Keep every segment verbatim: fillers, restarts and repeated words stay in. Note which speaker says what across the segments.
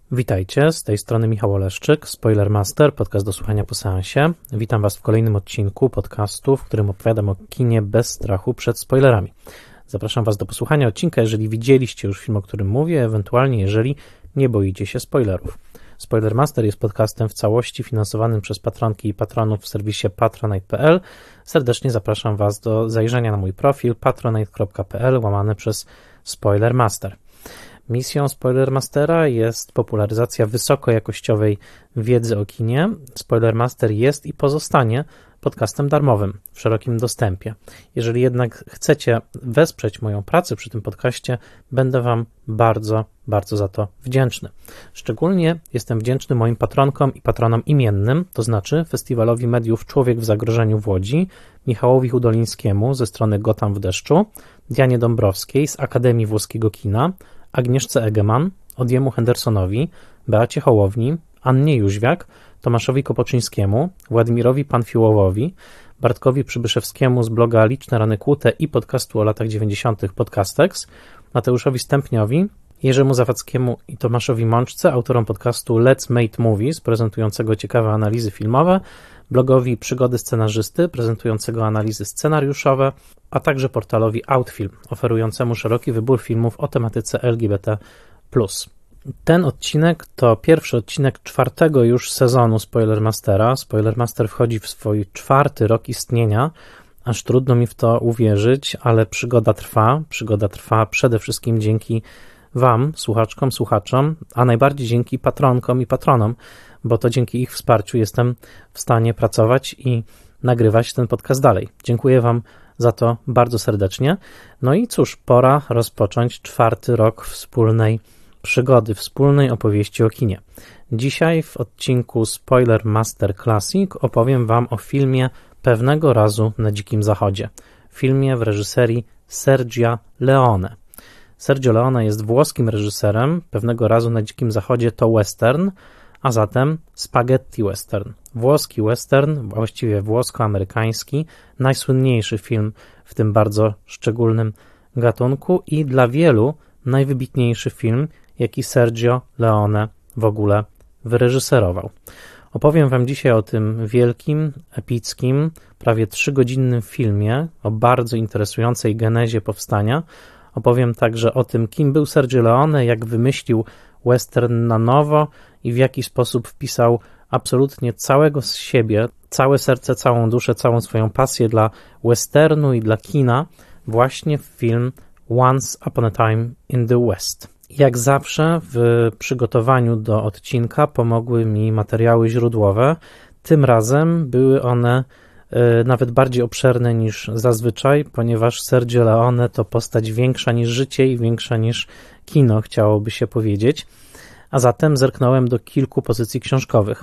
Speaker 1: Witajcie, z tej strony Michał Oleszczyk, Spoilermaster, podcast do słuchania po seansie. Witam Was w kolejnym odcinku podcastu, w którym opowiadam o kinie bez strachu przed spoilerami. Zapraszam Was do posłuchania odcinka, jeżeli widzieliście już film, o którym mówię, ewentualnie jeżeli nie boicie się spoilerów. Spoilermaster jest podcastem w całości finansowanym przez patronki i patronów w serwisie patronite kropka p l. Serdecznie zapraszam Was do zajrzenia na mój profil patronite kropka p l łamane przez Spoilermaster. Misją Spoilermastera jest popularyzacja wysokojakościowej wiedzy o kinie. Spoilermaster jest i pozostanie podcastem darmowym w szerokim dostępie. Jeżeli jednak chcecie wesprzeć moją pracę przy tym podcaście, będę Wam bardzo, bardzo za to wdzięczny. Szczególnie jestem wdzięczny moim patronkom i patronom imiennym, to znaczy Festiwalowi Mediów Człowiek w Zagrożeniu w Łodzi, Michałowi Hudolińskiemu ze strony Gotham w deszczu, Dianie Dąbrowskiej z Akademii Włoskiego Kina, Agnieszce Egeman, Odiemu Hendersonowi, Beacie Hołowni, Annie Jóźwiak, Tomaszowi Kopoczyńskiemu, Władimirowi Panfiłowowi, Bartkowi Przybyszewskiemu z bloga Liczne Rany Kłute i podcastu o latach dziewięćdziesiątych Podcastex, Mateuszowi Stępniowi, Jerzemu Zawadzkiemu i Tomaszowi Mączce, autorom podcastu Let's Make Movies, prezentującego ciekawe analizy filmowe, blogowi Przygody Scenarzysty, prezentującego analizy scenariuszowe, a także portalowi Outfilm, oferującemu szeroki wybór filmów o tematyce L G B T plus. Ten odcinek to pierwszy odcinek czwartego już sezonu Spoilermastera. Spoilermaster wchodzi w swój czwarty rok istnienia, aż trudno mi w to uwierzyć, ale przygoda trwa. Przygoda trwa przede wszystkim dzięki Wam, słuchaczkom, słuchaczom, a najbardziej dzięki patronkom i patronom, bo to dzięki ich wsparciu jestem w stanie pracować i nagrywać ten podcast dalej. Dziękuję Wam za to bardzo serdecznie. No i cóż, pora rozpocząć czwarty rok wspólnej przygody, wspólnej opowieści o kinie. Dzisiaj w odcinku Spoilermaster Classic opowiem Wam o filmie Pewnego razu na Dzikim Zachodzie. Filmie w reżyserii Sergia Leone. Sergio Leone jest włoskim reżyserem. Pewnego razu na Dzikim Zachodzie to western, a zatem spaghetti western. Włoski western, właściwie włosko-amerykański, najsłynniejszy film w tym bardzo szczególnym gatunku i dla wielu najwybitniejszy film, jaki Sergio Leone w ogóle wyreżyserował. Opowiem Wam dzisiaj o tym wielkim, epickim, prawie trzygodzinnym filmie, o bardzo interesującej genezie powstania. Opowiem także o tym, kim był Sergio Leone, jak wymyślił western na nowo i w jaki sposób wpisał absolutnie całego z siebie, całe serce, całą duszę, całą swoją pasję dla westernu i dla kina właśnie w film Once Upon a Time in the West. Jak zawsze w przygotowaniu do odcinka pomogły mi materiały źródłowe. Tym razem były one nawet bardziej obszerne niż zazwyczaj, ponieważ Sergio Leone to postać większa niż życie i większa niż kino, chciałoby się powiedzieć. A zatem zerknąłem do kilku pozycji książkowych.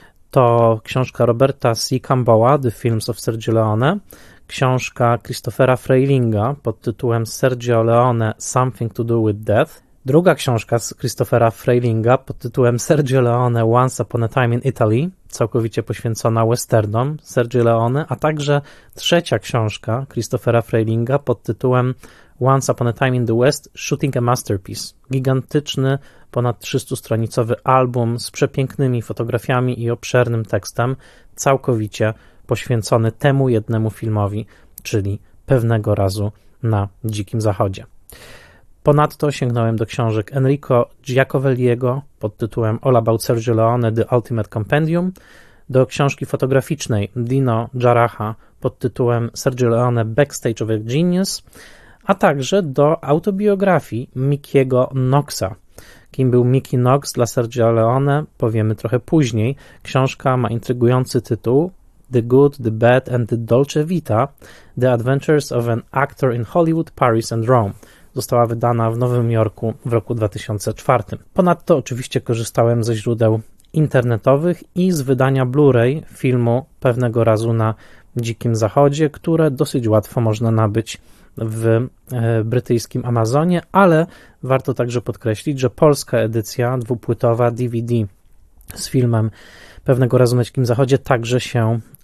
Speaker 1: To książka Roberta C. Campbella, The Films of Sergio Leone, książka Christophera Freilinga pod tytułem Sergio Leone Something to do with Death, druga książka z Christophera Freilinga pod tytułem Sergio Leone Once Upon a Time in Italy, całkowicie poświęcona westernom Sergio Leone, a także trzecia książka Christophera Freilinga pod tytułem Once Upon a Time in the West Shooting a Masterpiece. Gigantyczny, ponad trzystustronicowy album z przepięknymi fotografiami i obszernym tekstem, całkowicie poświęcony temu jednemu filmowi, czyli Pewnego razu na Dzikim Zachodzie. Ponadto sięgnąłem do książek Enrico Giacovelliego pod tytułem All About Sergio Leone, The Ultimate Compendium, do książki fotograficznej Dino Jaraha pod tytułem Sergio Leone Backstage of a Genius, a także do autobiografii Mickiego Knoxa. Kim był Mickey Knox dla Sergio Leone, powiemy trochę później. Książka ma intrygujący tytuł The Good, The Bad and The Dolce Vita, The Adventures of an Actor in Hollywood, Paris and Rome. Została wydana w Nowym Jorku w roku dwa tysiące czwartym. Ponadto oczywiście korzystałem ze źródeł internetowych i z wydania Blu-ray filmu Pewnego razu na Dzikim Zachodzie, które dosyć łatwo można nabyć w brytyjskim Amazonie, ale warto także podkreślić, że polska edycja dwupłytowa D V D z filmem Pewnego razu na Dzikim Zachodzie także się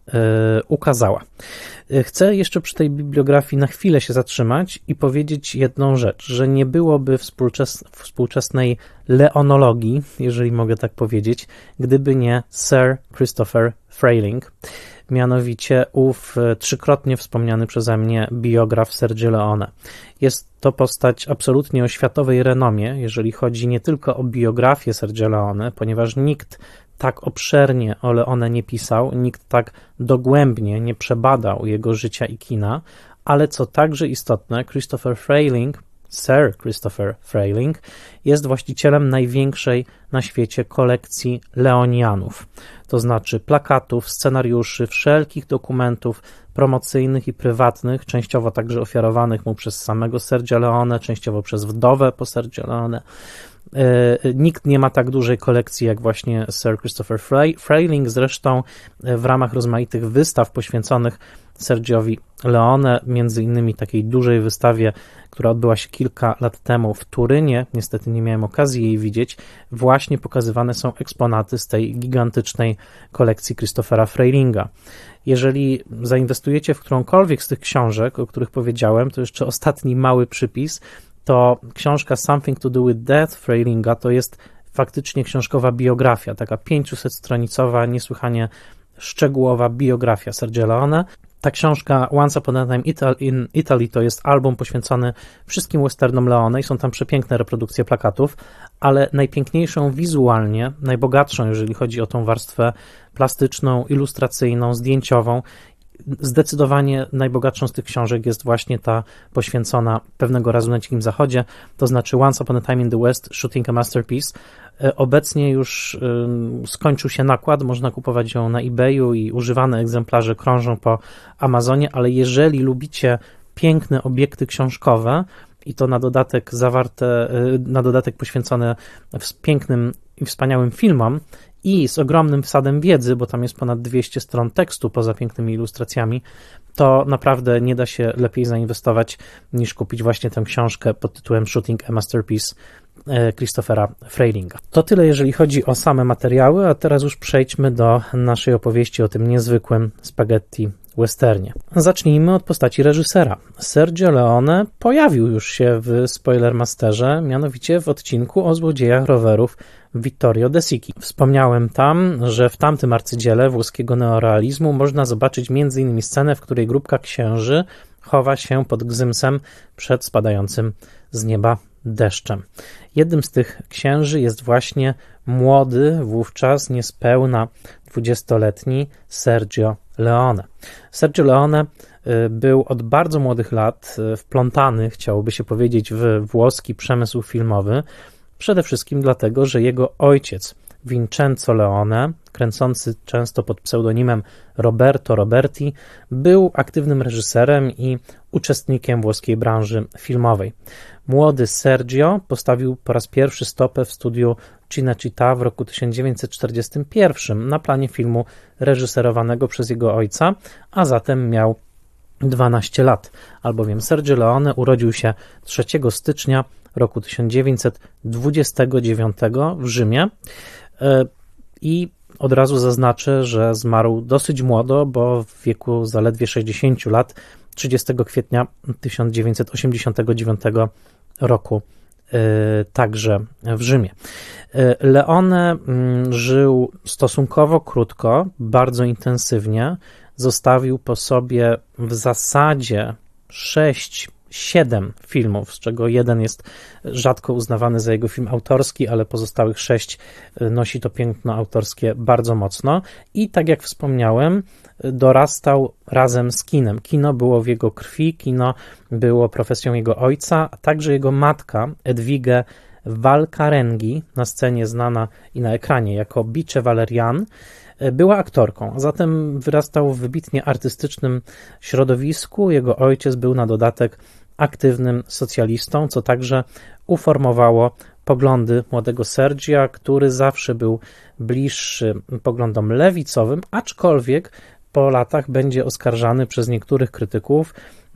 Speaker 1: ukazała. Chcę jeszcze przy tej bibliografii na chwilę się zatrzymać i powiedzieć jedną rzecz, że nie byłoby współczes- współczesnej leonologii, jeżeli mogę tak powiedzieć, gdyby nie Sir Christopher Frayling, mianowicie ów trzykrotnie wspomniany przeze mnie biograf Sergio Leone. Jest to postać absolutnie o światowej renomie, jeżeli chodzi nie tylko o biografię Sergio Leone, ponieważ nikt tak obszernie o Leone nie pisał, nikt tak dogłębnie nie przebadał jego życia i kina, ale co także istotne, Christopher Frayling, Sir Christopher Frayling, jest właścicielem największej na świecie kolekcji Leonianów, to znaczy plakatów, scenariuszy, wszelkich dokumentów promocyjnych i prywatnych, częściowo także ofiarowanych mu przez samego Sergio Leone, częściowo przez wdowę po Sergio Leone. Nikt nie ma tak dużej kolekcji jak właśnie Sir Christopher Frayling, zresztą w ramach rozmaitych wystaw poświęconych Sergiowi Leone, między innymi takiej dużej wystawie, która odbyła się kilka lat temu w Turynie, niestety nie miałem okazji jej widzieć, właśnie pokazywane są eksponaty z tej gigantycznej kolekcji Christophera Fraylinga. Jeżeli zainwestujecie w którąkolwiek z tych książek, o których powiedziałem, to jeszcze ostatni mały przypis, to książka Something to do with Death Fraylinga to jest faktycznie książkowa biografia, taka pięćset-stronicowa, niesłychanie szczegółowa biografia Sergio Leone. Ta książka Once Upon a Time in Italy to jest album poświęcony wszystkim westernom Leone i są tam przepiękne reprodukcje plakatów, ale najpiękniejszą wizualnie, najbogatszą, jeżeli chodzi o tą warstwę plastyczną, ilustracyjną, zdjęciową, zdecydowanie najbogatszą z tych książek jest właśnie ta poświęcona Pewnego razu na Dzikim Zachodzie, to znaczy Once Upon a Time in the West, Shooting a Masterpiece. Obecnie już skończył się nakład, można kupować ją na eBayu i używane egzemplarze krążą po Amazonie, ale jeżeli lubicie piękne obiekty książkowe i to na dodatek zawarte, na dodatek poświęcone pięknym i wspaniałym filmom, i z ogromnym wsadem wiedzy, bo tam jest ponad dwieście stron tekstu poza pięknymi ilustracjami, to naprawdę nie da się lepiej zainwestować niż kupić właśnie tę książkę pod tytułem Shooting a Masterpiece Christophera Fraylinga. To tyle, jeżeli chodzi o same materiały, a teraz już przejdźmy do naszej opowieści o tym niezwykłym spaghetti westernie. Zacznijmy od postaci reżysera. Sergio Leone pojawił już się w Spoilermasterze, mianowicie w odcinku o złodziejach rowerów Vittorio De Sica. Wspomniałem tam, że w tamtym arcydziele włoskiego neorealizmu można zobaczyć między innymi scenę, w której grupka księży chowa się pod gzymsem przed spadającym z nieba deszczem. Jednym z tych księży jest właśnie młody, wówczas niespełna dwudziestoletni Sergio Leone. Sergio Leone był od bardzo młodych lat wplątany, chciałoby się powiedzieć, w włoski przemysł filmowy, przede wszystkim dlatego, że jego ojciec Vincenzo Leone, kręcący często pod pseudonimem Roberto Roberti, był aktywnym reżyserem i uczestnikiem włoskiej branży filmowej. Młody Sergio postawił po raz pierwszy stopę w studiu Cinecittà w roku tysiąc dziewięćset czterdziestym pierwszym na planie filmu reżyserowanego przez jego ojca, a zatem miał dwanaście lat, albowiem Sergio Leone urodził się trzeciego stycznia roku tysiąc dziewięćset dwudziestego dziewiątego w Rzymie i od razu zaznaczę, że zmarł dosyć młodo, bo w wieku zaledwie sześćdziesięciu lat, trzydziestego kwietnia tysiąc dziewięćset osiemdziesiątego dziewiątego roku, także w Rzymie. Leone żył stosunkowo krótko, bardzo intensywnie, zostawił po sobie w zasadzie sześć siedem filmów, z czego jeden jest rzadko uznawany za jego film autorski, ale pozostałych sześć nosi to piętno autorskie bardzo mocno i tak jak wspomniałem, dorastał razem z kinem. Kino było w jego krwi, kino było profesją jego ojca, a także jego matka Edwige Valcareggi, na scenie znana i na ekranie jako Bice Valerian, była aktorką, a zatem wyrastał w wybitnie artystycznym środowisku. Jego ojciec był na dodatek aktywnym socjalistą, co także uformowało poglądy młodego Sergia, który zawsze był bliższy poglądom lewicowym, aczkolwiek po latach będzie oskarżany przez niektórych krytyków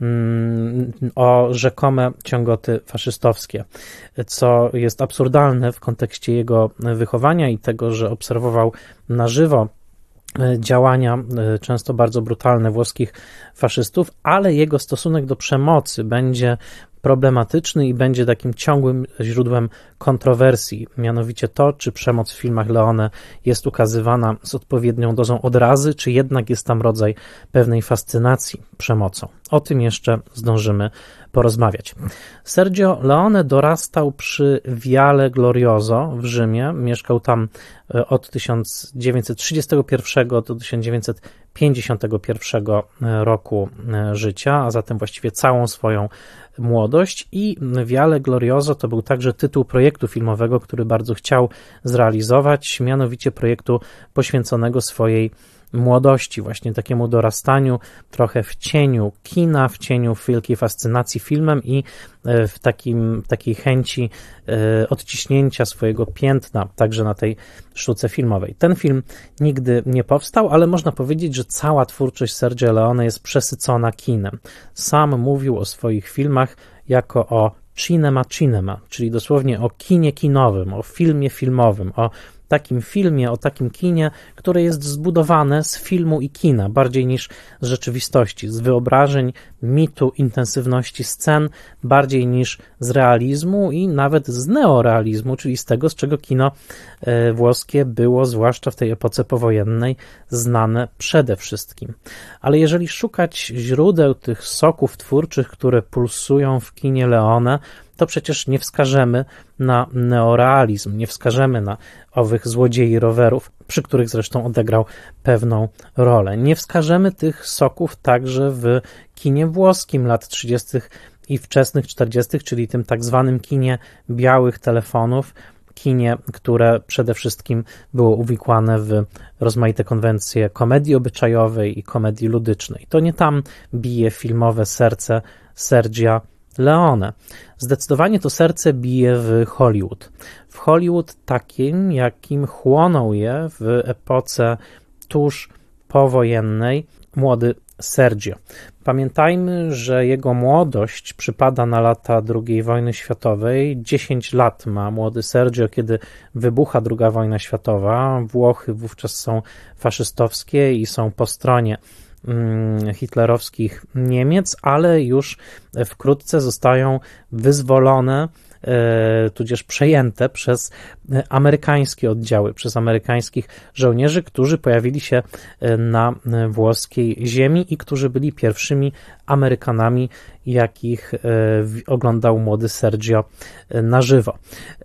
Speaker 1: o rzekome ciągoty faszystowskie, co jest absurdalne w kontekście jego wychowania i tego, że obserwował na żywo działania, często bardzo brutalne włoskich faszystów, ale jego stosunek do przemocy będzie problematyczny i będzie takim ciągłym źródłem kontrowersji, mianowicie to, czy przemoc w filmach Leone jest ukazywana z odpowiednią dozą odrazy, czy jednak jest tam rodzaj pewnej fascynacji przemocą. O tym jeszcze zdążymy porozmawiać. Sergio Leone dorastał przy Viale Glorioso w Rzymie, mieszkał tam od tysiąc dziewięćset trzydziestego pierwszego do tysiąc dziewięćset pięćdziesiątego pierwszego roku życia, a zatem właściwie całą swoją młodość, i Viale Glorioso to był także tytuł projektu filmowego, który bardzo chciał zrealizować, mianowicie projektu poświęconego swojej młodości, właśnie takiemu dorastaniu trochę w cieniu kina, w cieniu wielkiej fascynacji filmem i w takim, takiej chęci odciśnięcia swojego piętna także na tej sztuce filmowej. Ten film nigdy nie powstał, ale można powiedzieć, że cała twórczość Sergio Leone jest przesycona kinem. Sam mówił o swoich filmach jako o cinema cinema, czyli dosłownie o kinie kinowym, o filmie filmowym, o takim filmie, o takim kinie, które jest zbudowane z filmu i kina, bardziej niż z rzeczywistości, z wyobrażeń, mitu, intensywności scen, bardziej niż z realizmu i nawet z neorealizmu, czyli z tego, z czego kino włoskie było, zwłaszcza w tej epoce powojennej, znane przede wszystkim. Ale jeżeli szukać źródeł tych soków twórczych, które pulsują w kinie Leone, to przecież nie wskażemy na neorealizm, nie wskażemy na owych złodziei rowerów, przy których zresztą odegrał pewną rolę. Nie wskażemy tych soków także w kinie włoskim lat trzydziestych i wczesnych czterdziestych, czyli tym tak zwanym kinie białych telefonów, kinie, które przede wszystkim było uwikłane w rozmaite konwencje komedii obyczajowej i komedii ludycznej. To nie tam bije filmowe serce Sergia Leone. Zdecydowanie to serce bije w Hollywood. W Hollywood takim, jakim chłonął je w epoce tuż powojennej młody Sergio. Pamiętajmy, że jego młodość przypada na lata drugiej wojny światowej. dziesięć lat ma młody Sergio, kiedy wybucha druga wojna światowa. Włochy wówczas są faszystowskie i są po stronie hitlerowskich Niemiec, ale już wkrótce zostają wyzwolone, tudzież przejęte przez amerykańskie oddziały, przez amerykańskich żołnierzy, którzy pojawili się na włoskiej ziemi i którzy byli pierwszymi Amerykanami, jakich oglądał młody Sergio na żywo.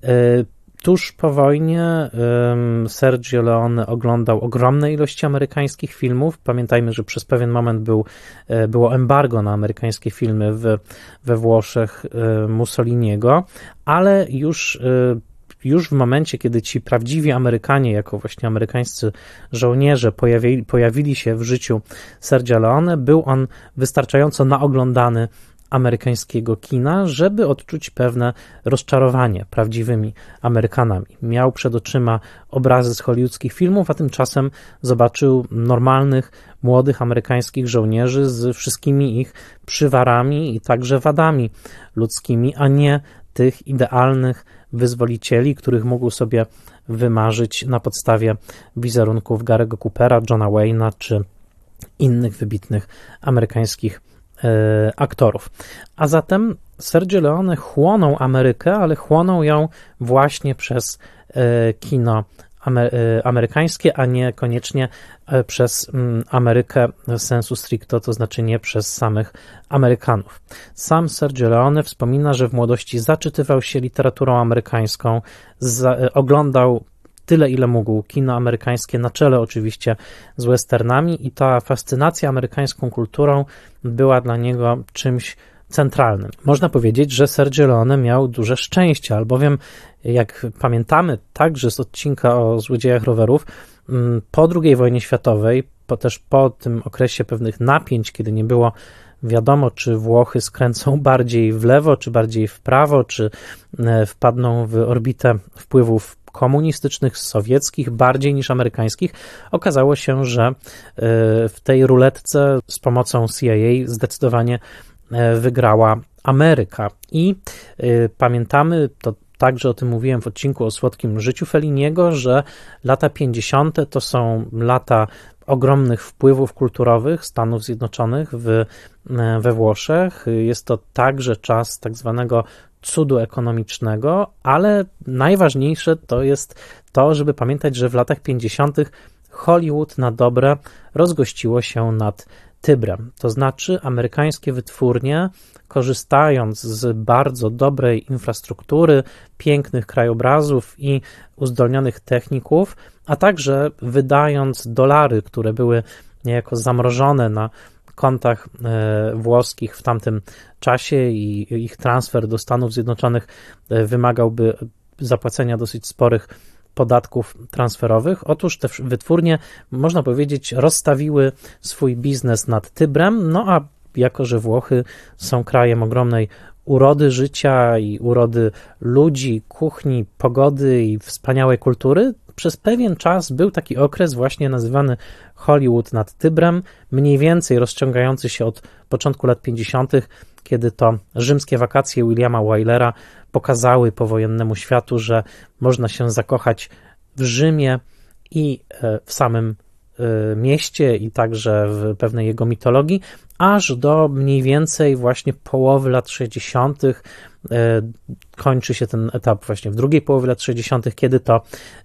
Speaker 1: Tuż po wojnie Sergio Leone oglądał ogromne ilości amerykańskich filmów. Pamiętajmy, że przez pewien moment był, było embargo na amerykańskie filmy w, we Włoszech Mussoliniego, ale już, już w momencie, kiedy ci prawdziwi Amerykanie, jako właśnie amerykańscy żołnierze pojawili, pojawili się w życiu Sergia Leone, był on wystarczająco naoglądany amerykańskiego kina, żeby odczuć pewne rozczarowanie prawdziwymi Amerykanami. Miał przed oczyma obrazy z hollywoodzkich filmów, a tymczasem zobaczył normalnych, młodych amerykańskich żołnierzy z wszystkimi ich przywarami i także wadami ludzkimi, a nie tych idealnych wyzwolicieli, których mógł sobie wymarzyć na podstawie wizerunków Gary'ego Coopera, Johna Wayne'a czy innych wybitnych amerykańskich aktorów. A zatem Sergio Leone chłonął Amerykę, ale chłonął ją właśnie przez kino amerykańskie, a nie koniecznie przez Amerykę sensu stricto, to znaczy nie przez samych Amerykanów. Sam Sergio Leone wspomina, że w młodości zaczytywał się literaturą amerykańską, za, oglądał tyle, ile mógł kino amerykańskie, na czele oczywiście z westernami, i ta fascynacja amerykańską kulturą była dla niego czymś centralnym. Można powiedzieć, że Sergio Leone miał duże szczęście, albowiem jak pamiętamy także z odcinka o złodziejach rowerów, po drugiej wojnie światowej, po też po tym okresie pewnych napięć, kiedy nie było wiadomo, czy Włochy skręcą bardziej w lewo, czy bardziej w prawo, czy wpadną w orbitę wpływów komunistycznych, sowieckich, bardziej niż amerykańskich, okazało się, że w tej ruletce z pomocą C I A zdecydowanie wygrała Ameryka. I pamiętamy, to także o tym mówiłem w odcinku o słodkim życiu Felliniego, że lata pięćdziesiąte to są lata ogromnych wpływów kulturowych Stanów Zjednoczonych w, we Włoszech. Jest to także czas tak zwanego cudu ekonomicznego, ale najważniejsze to jest to, żeby pamiętać, że w latach pięćdziesiątych Hollywood na dobre rozgościło się nad Tybrem. To znaczy amerykańskie wytwórnie, korzystając z bardzo dobrej infrastruktury, pięknych krajobrazów i uzdolnionych techników, a także wydając dolary, które były niejako zamrożone na kontach włoskich w tamtym czasie i ich transfer do Stanów Zjednoczonych wymagałby zapłacenia dosyć sporych podatków transferowych. Otóż te wytwórnie, można powiedzieć, rozstawiły swój biznes nad Tybrem, no a jako że Włochy są krajem ogromnej urody życia i urody ludzi, kuchni, pogody i wspaniałej kultury, przez pewien czas był taki okres właśnie nazywany Hollywood nad Tybrem, mniej więcej rozciągający się od początku lat pięćdziesiątych, kiedy to rzymskie wakacje Williama Wylera pokazały powojennemu światu, że można się zakochać w Rzymie i w samym mieście i także w pewnej jego mitologii, aż do mniej więcej właśnie połowy lat sześćdziesiątych. Kończy się ten etap właśnie w drugiej połowie lat sześćdziesiątych, kiedy to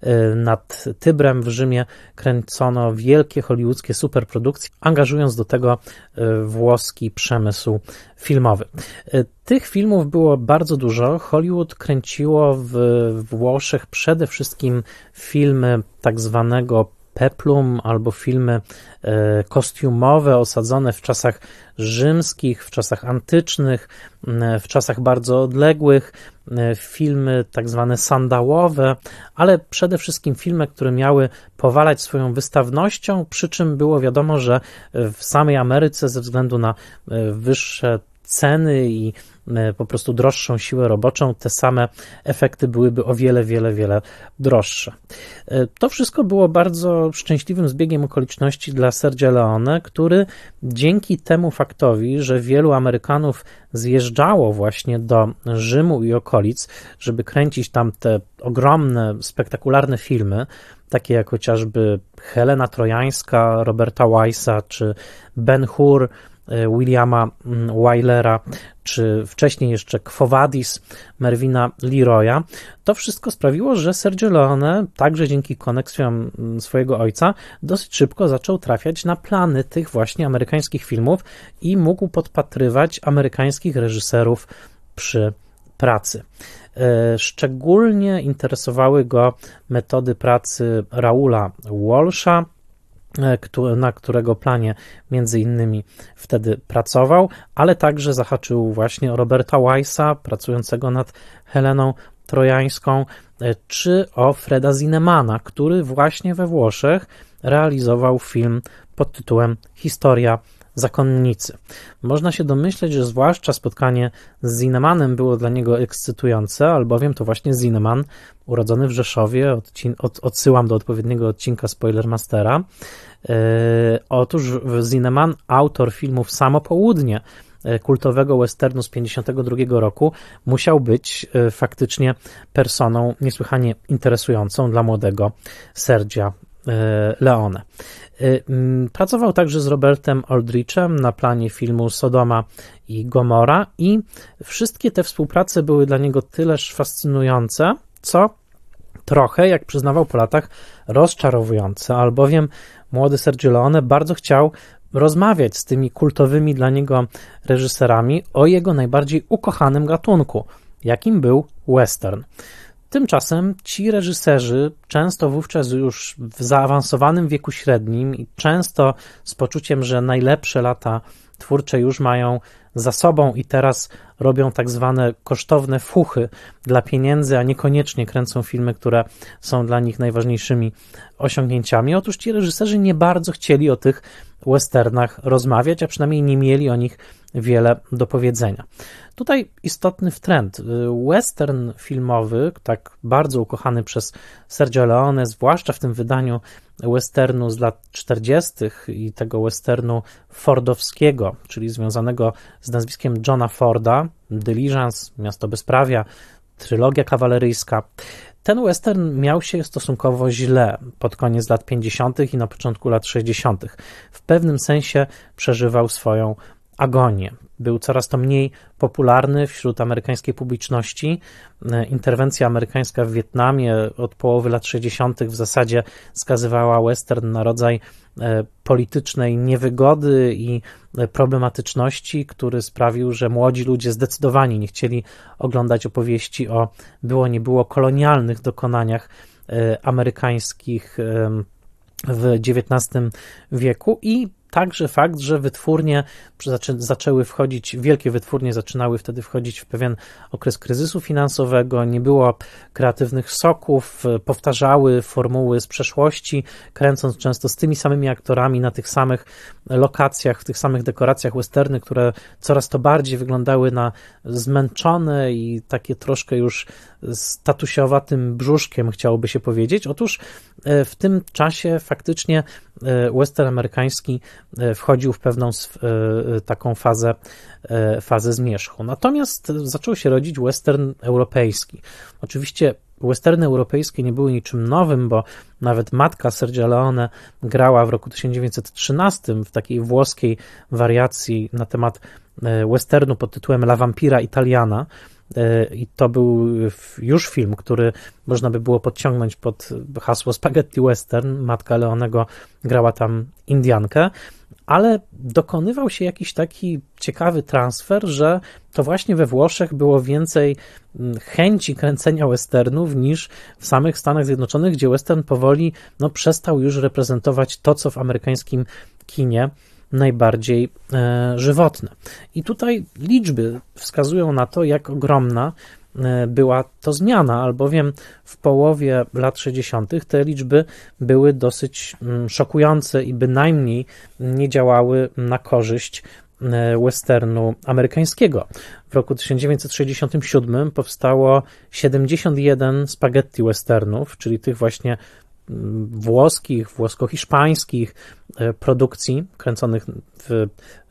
Speaker 1: nad Tybrem w Rzymie kręcono wielkie hollywoodzkie superprodukcje, angażując do tego włoski przemysł filmowy. Tych filmów było bardzo dużo. Hollywood kręciło w Włoszech przede wszystkim filmy tak zwanego peplum albo filmy kostiumowe osadzone w czasach rzymskich, w czasach antycznych, w czasach bardzo odległych, filmy tak zwane sandałowe, ale przede wszystkim filmy, które miały powalać swoją wystawnością, przy czym było wiadomo, że w samej Ameryce ze względu na wyższe ceny i po prostu droższą siłę roboczą, te same efekty byłyby o wiele, wiele, wiele droższe. To wszystko było bardzo szczęśliwym zbiegiem okoliczności dla Sergia Leone, który dzięki temu faktowi, że wielu Amerykanów zjeżdżało właśnie do Rzymu i okolic, żeby kręcić tam te ogromne, spektakularne filmy, takie jak chociażby Helena Trojańska Roberta Weissa, czy Ben-Hur Williama Wylera, czy wcześniej jeszcze Quo Vadis Mervina Leroya, to wszystko sprawiło, że Sergio Leone, także dzięki koneksjom swojego ojca, dosyć szybko zaczął trafiać na plany tych właśnie amerykańskich filmów i mógł podpatrywać amerykańskich reżyserów przy pracy. Szczególnie interesowały go metody pracy Raula Walsha, na którego planie między innymi wtedy pracował, ale także zahaczył właśnie o Roberta Weissa, pracującego nad Heleną Trojańską, czy o Freda Zinnemana, który właśnie we Włoszech realizował film pod tytułem Historia zakonnicy. Można się domyśleć, że zwłaszcza spotkanie z Zinnemanem było dla niego ekscytujące, albowiem to właśnie Zinneman, urodzony w Rzeszowie, odcin- od, odsyłam do odpowiedniego odcinka Spoilermastera. Yy, otóż Zinneman, autor filmów Samo Południe, kultowego westernu z pięćdziesiątego drugiego roku, musiał być faktycznie personą niesłychanie interesującą dla młodego Sergia Leone. Pracował także z Robertem Aldrichem na planie filmu Sodoma i Gomora i wszystkie te współprace były dla niego tyleż fascynujące, co trochę, jak przyznawał po latach, rozczarowujące, albowiem młody Sergio Leone bardzo chciał rozmawiać z tymi kultowymi dla niego reżyserami o jego najbardziej ukochanym gatunku, jakim był western. Tymczasem ci reżyserzy, często wówczas już w zaawansowanym wieku średnim i często z poczuciem, że najlepsze lata twórcze już mają za sobą i teraz robią tak zwane kosztowne fuchy dla pieniędzy, a niekoniecznie kręcą filmy, które są dla nich najważniejszymi osiągnięciami. Otóż ci reżyserzy nie bardzo chcieli o tych westernach rozmawiać, a przynajmniej nie mieli o nich wiele do powiedzenia. Tutaj istotny trend. Western filmowy, tak bardzo ukochany przez Sergio Leone, zwłaszcza w tym wydaniu westernu z lat czterdziestych i tego westernu fordowskiego, czyli związanego z nazwiskiem Johna Forda, Diligence, Miasto Bezprawia, trylogia kawaleryjska. Ten western miał się stosunkowo źle pod koniec lat pięćdziesiątych i na początku lat sześćdziesiątych. W pewnym sensie przeżywał swoją agonię. Był coraz to mniej popularny wśród amerykańskiej publiczności. Interwencja amerykańska w Wietnamie od połowy lat sześćdziesiątych w zasadzie skazywała western na rodzaj politycznej niewygody i problematyczności, który sprawił, że młodzi ludzie zdecydowani nie chcieli oglądać opowieści o było nie było kolonialnych dokonaniach amerykańskich w dziewiętnastym wieku i także fakt, że wytwórnie zaczęły wchodzić, wielkie wytwórnie zaczynały wtedy wchodzić w pewien okres kryzysu finansowego, nie było kreatywnych soków, powtarzały formuły z przeszłości, kręcąc często z tymi samymi aktorami na tych samych lokacjach, w tych samych dekoracjach westerny, które coraz to bardziej wyglądały na zmęczone i takie troszkę już statusiowatym brzuszkiem, chciałoby się powiedzieć. Otóż w tym czasie faktycznie western amerykański wchodził w pewną taką fazę, fazę zmierzchu. Natomiast zaczął się rodzić western europejski. Oczywiście westerny europejskie nie były niczym nowym, bo nawet matka Sergia Leone grała w roku tysiąc dziewięćset trzynastym w takiej włoskiej wariacji na temat westernu pod tytułem La Vampira Italiana. I to był już film, który można by było podciągnąć pod hasło spaghetti western. Matka Leonego grała tam Indiankę, ale dokonywał się jakiś taki ciekawy transfer, że to właśnie we Włoszech było więcej chęci kręcenia westernów niż w samych Stanach Zjednoczonych, gdzie western powoli no, przestał już reprezentować to, co w amerykańskim kinie najbardziej e, żywotne. I tutaj liczby wskazują na to, jak ogromna e, była to zmiana, albowiem w połowie lat sześćdziesiątych te liczby były dosyć m, szokujące i bynajmniej nie działały na korzyść e, westernu amerykańskiego. W roku tysiąc dziewięćset sześćdziesiątym siódmym powstało siedemdziesiąt jeden spaghetti westernów, czyli tych właśnie włoskich, włosko-hiszpańskich produkcji kręconych w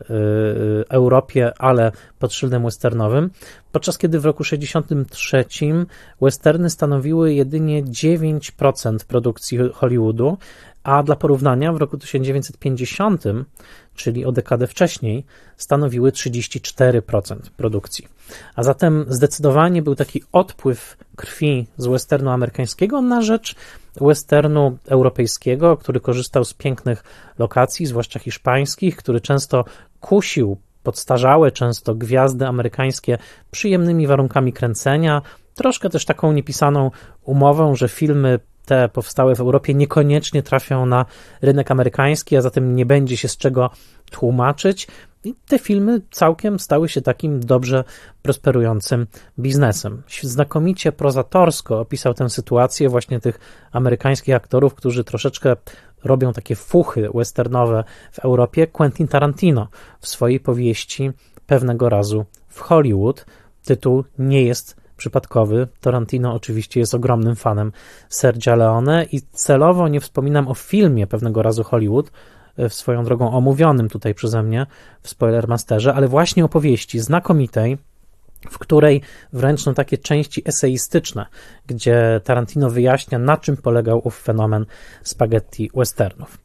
Speaker 1: Europie, ale pod szyldem westernowym, podczas kiedy w roku sześćdziesiątym trzecim westerny stanowiły jedynie dziewięć procent produkcji Hollywoodu, a dla porównania w roku tysiąc dziewięćset pięćdziesiątym, czyli o dekadę wcześniej, stanowiły trzydzieści cztery procent produkcji. A zatem zdecydowanie był taki odpływ krwi z westernu amerykańskiego na rzecz westernu europejskiego, który korzystał z pięknych lokacji, zwłaszcza hiszpańskich, który często kusił podstarzałe często gwiazdy amerykańskie przyjemnymi warunkami kręcenia, troszkę też taką niepisaną umową, że filmy te powstałe w Europie niekoniecznie trafią na rynek amerykański, a zatem nie będzie się z czego tłumaczyć. I te filmy całkiem stały się takim dobrze prosperującym biznesem. Znakomicie prozatorsko opisał tę sytuację właśnie tych amerykańskich aktorów, którzy troszeczkę robią takie fuchy westernowe w Europie, Quentin Tarantino w swojej powieści Pewnego razu w Hollywood. Tytuł nie jest przypadkowy. Tarantino oczywiście jest ogromnym fanem Sergia Leone i celowo nie wspominam o filmie Pewnego razu Hollywood, w swoją drogą omówionym tutaj przeze mnie w Spoilermasterze, ale właśnie opowieści znakomitej, w której wręcz no takie części eseistyczne, gdzie Tarantino wyjaśnia, na czym polegał ów fenomen spaghetti westernów.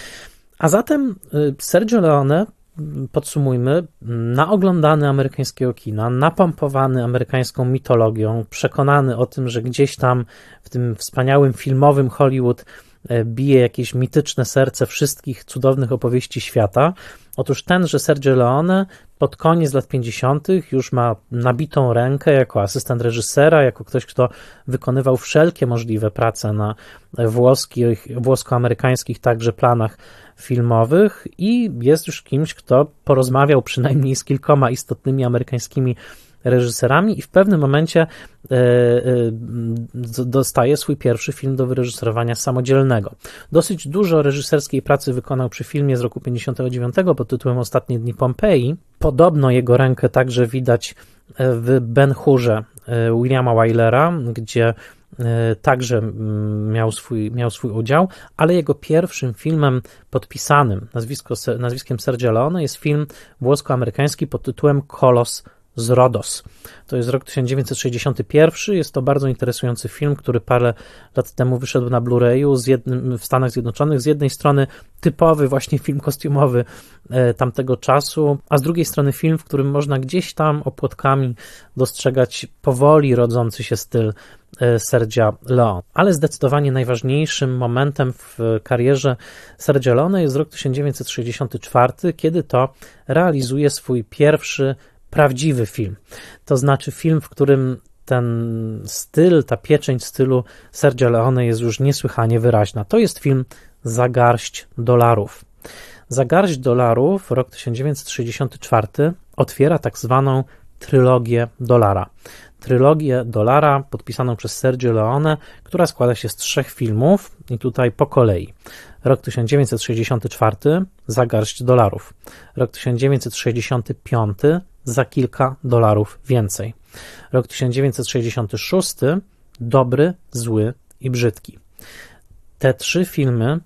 Speaker 1: A zatem Sergio Leone, podsumujmy, naoglądany amerykańskiego kina, napompowany amerykańską mitologią, przekonany o tym, że gdzieś tam w tym wspaniałym filmowym Hollywood bije jakieś mityczne serce wszystkich cudownych opowieści świata. Otóż tenże Sergio Leone pod koniec lat pięćdziesiątych już ma nabitą rękę jako asystent reżysera, jako ktoś, kto wykonywał wszelkie możliwe prace na włoskich, włosko-amerykańskich także planach filmowych i jest już kimś, kto porozmawiał przynajmniej z kilkoma istotnymi amerykańskimi reżyserami i w pewnym momencie dostaje swój pierwszy film do wyreżyserowania samodzielnego. Dosyć dużo reżyserskiej pracy wykonał przy filmie z roku pięćdziesiątego dziewiątego pod tytułem Ostatnie dni Pompeji. Podobno jego rękę także widać w Ben-Hurze Williama Wylera, gdzie także miał swój, miał swój udział, ale jego pierwszym filmem podpisanym nazwisko, nazwiskiem Sergia Leone jest film włosko-amerykański pod tytułem Kolos z RODOS. To jest rok tysiąc dziewięćset sześćdziesiąty pierwszy. Jest to bardzo interesujący film, który parę lat temu wyszedł na Blu-rayu z jednym, w Stanach Zjednoczonych. Z jednej strony typowy właśnie film kostiumowy e, tamtego czasu, a z drugiej strony film, w którym można gdzieś tam opłotkami dostrzegać powoli rodzący się styl e, Sergia Leone. Ale zdecydowanie najważniejszym momentem w karierze Sergia Leone jest rok tysiąc dziewięćset sześćdziesiąty czwarty, kiedy to realizuje swój pierwszy prawdziwy film. To znaczy film, w którym ten styl, ta pieczęć stylu Sergia Leone jest już niesłychanie wyraźna. To jest film Za garść dolarów. Za garść dolarów, rok tysiąc dziewięćset sześćdziesiąty czwarty, otwiera tak zwaną trylogię dolara. Trylogię dolara podpisaną przez Sergio Leone, która składa się z trzech filmów i tutaj po kolei. Rok tysiąc dziewięćset sześćdziesiąty czwarty, Za garść dolarów. Rok tysiąc dziewięćset sześćdziesiąty piąty, Za kilka dolarów więcej. Rok tysiąc dziewięćset sześćdziesiąty szósty, Dobry, zły i brzydki. Te trzy filmy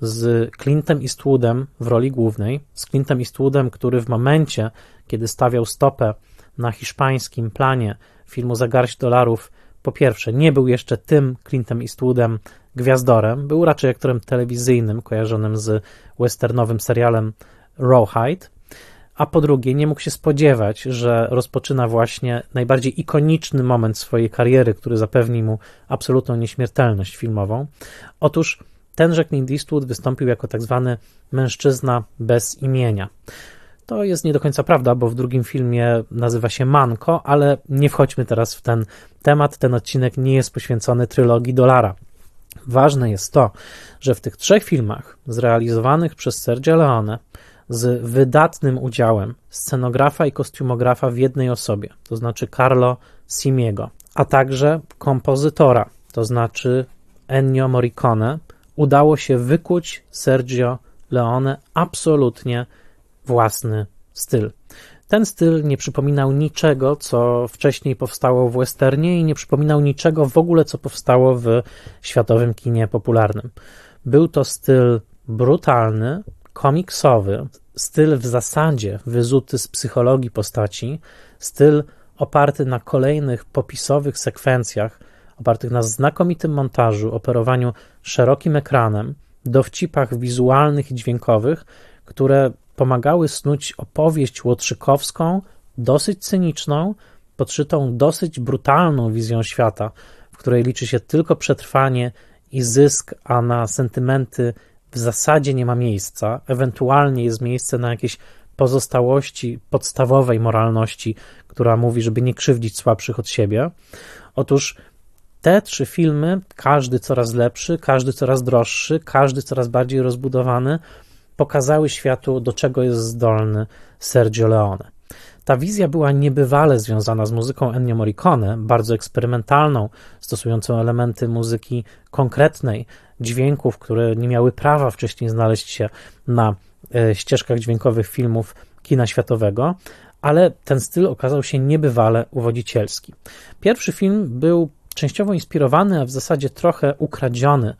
Speaker 1: z Clintem Eastwoodem w roli głównej, z Clintem Eastwoodem, który w momencie, kiedy stawiał stopę na hiszpańskim planie filmu Za garść dolarów, po pierwsze nie był jeszcze tym Clintem Eastwoodem gwiazdorem, był raczej aktorem telewizyjnym kojarzonym z westernowym serialem Rawhide, a po drugie nie mógł się spodziewać, że rozpoczyna właśnie najbardziej ikoniczny moment swojej kariery, który zapewni mu absolutną nieśmiertelność filmową. Otóż tenże Clint Eastwood wystąpił jako tak zwany mężczyzna bez imienia. To jest nie do końca prawda, bo w drugim filmie nazywa się Manko, ale nie wchodźmy teraz w ten temat. Ten odcinek nie jest poświęcony trylogii dolara. Ważne jest to, że w tych trzech filmach zrealizowanych przez Sergia Leone z wydatnym udziałem scenografa i kostiumografa w jednej osobie, to znaczy Carlo Simiego, a także kompozytora, to znaczy Ennio Morricone, udało się wykuć Sergio Leone absolutnie własny styl. Ten styl nie przypominał niczego, co wcześniej powstało w westernie i nie przypominał niczego w ogóle, co powstało w światowym kinie popularnym. Był to styl brutalny, komiksowy, styl w zasadzie wyzuty z psychologii postaci, styl oparty na kolejnych popisowych sekwencjach, opartych na znakomitym montażu, operowaniu szerokim ekranem, dowcipach wizualnych i dźwiękowych, które pomagały snuć opowieść łotrzykowską, dosyć cyniczną, podszytą dosyć brutalną wizją świata, w której liczy się tylko przetrwanie i zysk, a na sentymenty w zasadzie nie ma miejsca, ewentualnie jest miejsce na jakieś pozostałości podstawowej moralności, która mówi, żeby nie krzywdzić słabszych od siebie. Otóż te trzy filmy, każdy coraz lepszy, każdy coraz droższy, każdy coraz bardziej rozbudowany, pokazały światu, do czego jest zdolny Sergio Leone. Ta wizja była niebywale związana z muzyką Ennio Morricone, bardzo eksperymentalną, stosującą elementy muzyki konkretnej, dźwięków, które nie miały prawa wcześniej znaleźć się na e, ścieżkach dźwiękowych filmów kina światowego, ale ten styl okazał się niebywale uwodzicielski. Pierwszy film był częściowo inspirowany, a w zasadzie trochę ukradziony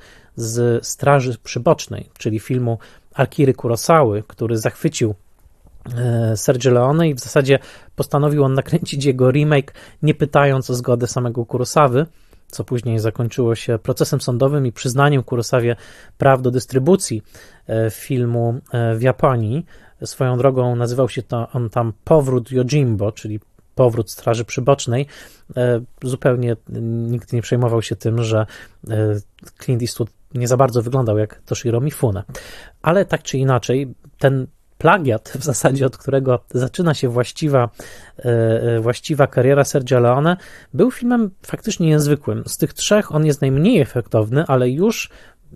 Speaker 1: z Straży Przybocznej, czyli filmu Akiry Kurosawy, który zachwycił Sergio Leone i w zasadzie postanowił on nakręcić jego remake, nie pytając o zgodę samego Kurosawy, co później zakończyło się procesem sądowym i przyznaniem Kurosawie praw do dystrybucji filmu w Japonii. Swoją drogą nazywał się to on tam Powrót Yojimbo, czyli Powrót Straży Przybocznej. Zupełnie nikt nie przejmował się tym, że Clint Eastwood nie za bardzo wyglądał jak Toshiro Mifune. Ale tak czy inaczej, ten plagiat w zasadzie, od którego zaczyna się właściwa, właściwa kariera Sergia Leone, był filmem faktycznie niezwykłym. Z tych trzech on jest najmniej efektowny, ale już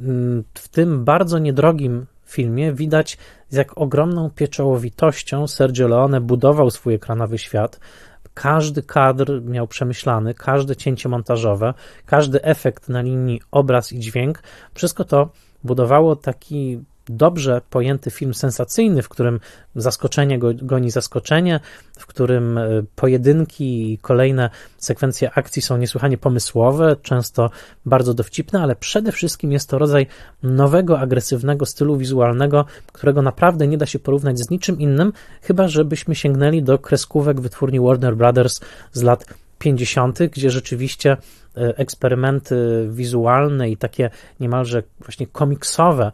Speaker 1: w tym bardzo niedrogim filmie widać, z jak ogromną pieczołowitością Sergio Leone budował swój ekranowy świat. Każdy kadr miał przemyślany, każde cięcie montażowe, każdy efekt na linii obraz i dźwięk, wszystko to budowało taki dobrze pojęty film sensacyjny, w którym zaskoczenie goni zaskoczenie, w którym pojedynki i kolejne sekwencje akcji są niesłychanie pomysłowe, często bardzo dowcipne, ale przede wszystkim jest to rodzaj nowego, agresywnego stylu wizualnego, którego naprawdę nie da się porównać z niczym innym, chyba żebyśmy sięgnęli do kreskówek wytwórni Warner Brothers z lat pięćdziesiątych, gdzie rzeczywiście eksperymenty wizualne i takie niemalże właśnie komiksowe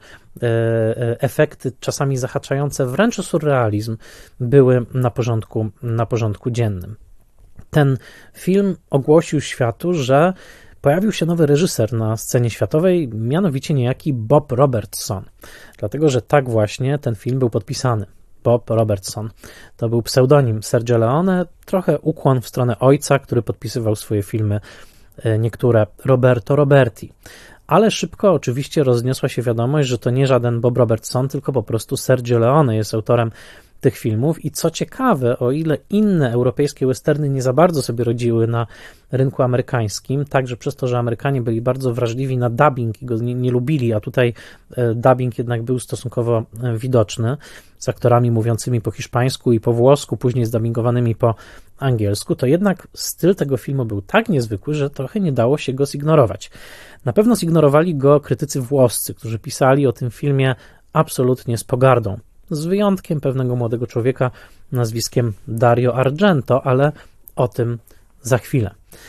Speaker 1: efekty, czasami zahaczające wręcz o surrealizm, były na porządku, na porządku dziennym. Ten film ogłosił światu, że pojawił się nowy reżyser na scenie światowej, mianowicie niejaki Bob Robertson, dlatego że tak właśnie ten film był podpisany. Bob Robertson. To był pseudonim Sergio Leone, trochę ukłon w stronę ojca, który podpisywał swoje filmy, niektóre Roberto Roberti. Ale szybko oczywiście rozniosła się wiadomość, że to nie żaden Bob Robertson, tylko po prostu Sergio Leone jest autorem tych filmów i co ciekawe, o ile inne europejskie westerny nie za bardzo sobie rodziły na rynku amerykańskim, także przez to, że Amerykanie byli bardzo wrażliwi na dubbing i go nie, nie lubili, a tutaj dubbing jednak był stosunkowo widoczny, z aktorami mówiącymi po hiszpańsku i po włosku, później zdubbingowanymi po angielsku, to jednak styl tego filmu był tak niezwykły, że trochę nie dało się go zignorować. Na pewno zignorowali go krytycy włoscy, którzy pisali o tym filmie absolutnie z pogardą. Z wyjątkiem pewnego młodego człowieka nazwiskiem Dario Argento, ale o tym za chwilę.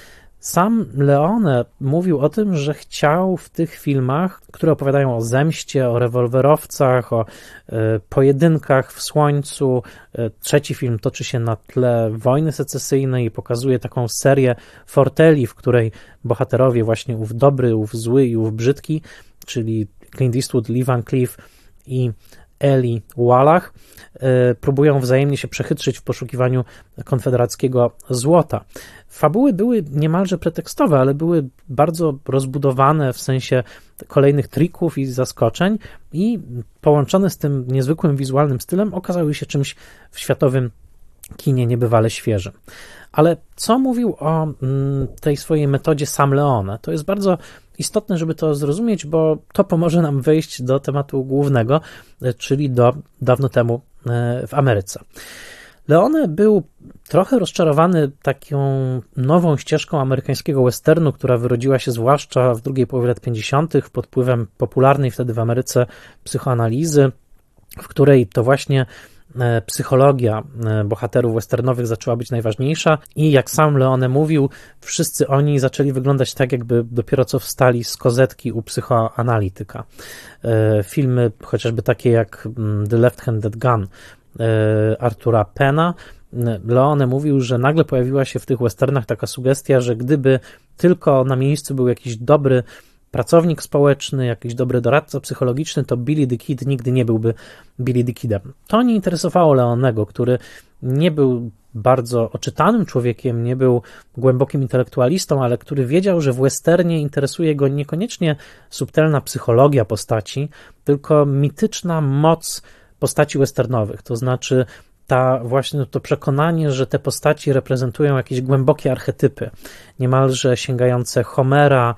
Speaker 1: Sam Leone mówił o tym, że chciał w tych filmach, które opowiadają o zemście, o rewolwerowcach, o y, pojedynkach w słońcu. Y, trzeci film toczy się na tle wojny secesyjnej i pokazuje taką serię forteli, w której bohaterowie właśnie ów dobry, ów zły i ów brzydki, czyli Clint Eastwood, Lee Van Cleef i Eli Wallach, próbują wzajemnie się przechytrzyć w poszukiwaniu konfederackiego złota. Fabuły były niemalże pretekstowe, ale były bardzo rozbudowane w sensie kolejnych trików i zaskoczeń i połączone z tym niezwykłym wizualnym stylem okazały się czymś w światowym kinie niebywale świeżym. Ale co mówił o tej swojej metodzie sam Leone? To jest bardzo istotne, żeby to zrozumieć, bo to pomoże nam wejść do tematu głównego, czyli do dawno temu w Ameryce. Leone był trochę rozczarowany taką nową ścieżką amerykańskiego westernu, która wyrodziła się zwłaszcza w drugiej połowie lat pięćdziesiątych pod wpływem popularnej wtedy w Ameryce psychoanalizy, w której to właśnie psychologia bohaterów westernowych zaczęła być najważniejsza i jak sam Leone mówił, wszyscy oni zaczęli wyglądać tak, jakby dopiero co wstali z kozetki u psychoanalityka. Filmy chociażby takie jak The Left-Handed Gun Artura Penna, Leone mówił, że nagle pojawiła się w tych westernach taka sugestia, że gdyby tylko na miejscu był jakiś dobry pracownik społeczny, jakiś dobry doradca psychologiczny, to Billy the Kid nigdy nie byłby Billy the Kidem. To nie interesowało Leonego, który nie był bardzo oczytanym człowiekiem, nie był głębokim intelektualistą, ale który wiedział, że w westernie interesuje go niekoniecznie subtelna psychologia postaci, tylko mityczna moc postaci westernowych, to znaczy ta właśnie to przekonanie, że te postaci reprezentują jakieś głębokie archetypy, niemalże sięgające Homera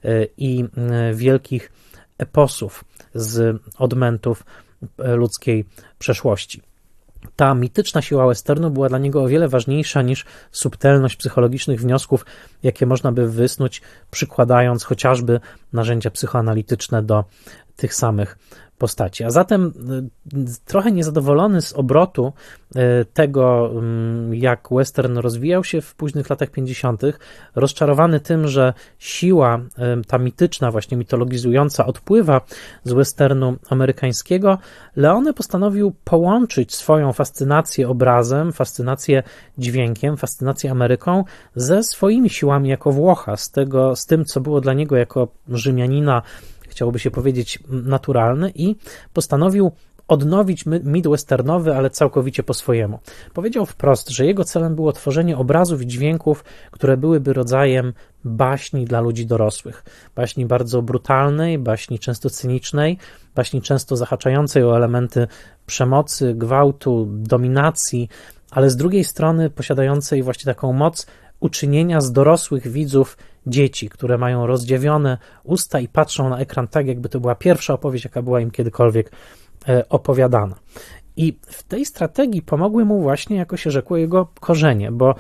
Speaker 1: i wielkich eposów z odmętów ludzkiej przeszłości. Ta mityczna siła westernu była dla niego o wiele ważniejsza niż subtelność psychologicznych wniosków, jakie można by wysnuć, przykładając chociażby narzędzia psychoanalityczne do tych samych postaci. A zatem trochę niezadowolony z obrotu tego, jak western rozwijał się w późnych latach pięćdziesiątych, rozczarowany tym, że siła ta mityczna, właśnie mitologizująca odpływa z westernu amerykańskiego, Leone postanowił połączyć swoją fascynację obrazem, fascynację dźwiękiem, fascynację Ameryką ze swoimi siłami jako Włocha, z tego, z tym, co było dla niego jako Rzymianina, chciałoby się powiedzieć, naturalny i postanowił odnowić mit westernowy, ale całkowicie po swojemu. Powiedział wprost, że jego celem było tworzenie obrazów i dźwięków, które byłyby rodzajem baśni dla ludzi dorosłych. Baśni bardzo brutalnej, baśni często cynicznej, baśni często zahaczającej o elementy przemocy, gwałtu, dominacji, ale z drugiej strony posiadającej właśnie taką moc uczynienia z dorosłych widzów dzieci, które mają rozdziewione usta i patrzą na ekran tak, jakby to była pierwsza opowieść, jaka była im kiedykolwiek opowiadana. I w tej strategii pomogły mu właśnie, jako się rzekło, jego korzenie, bo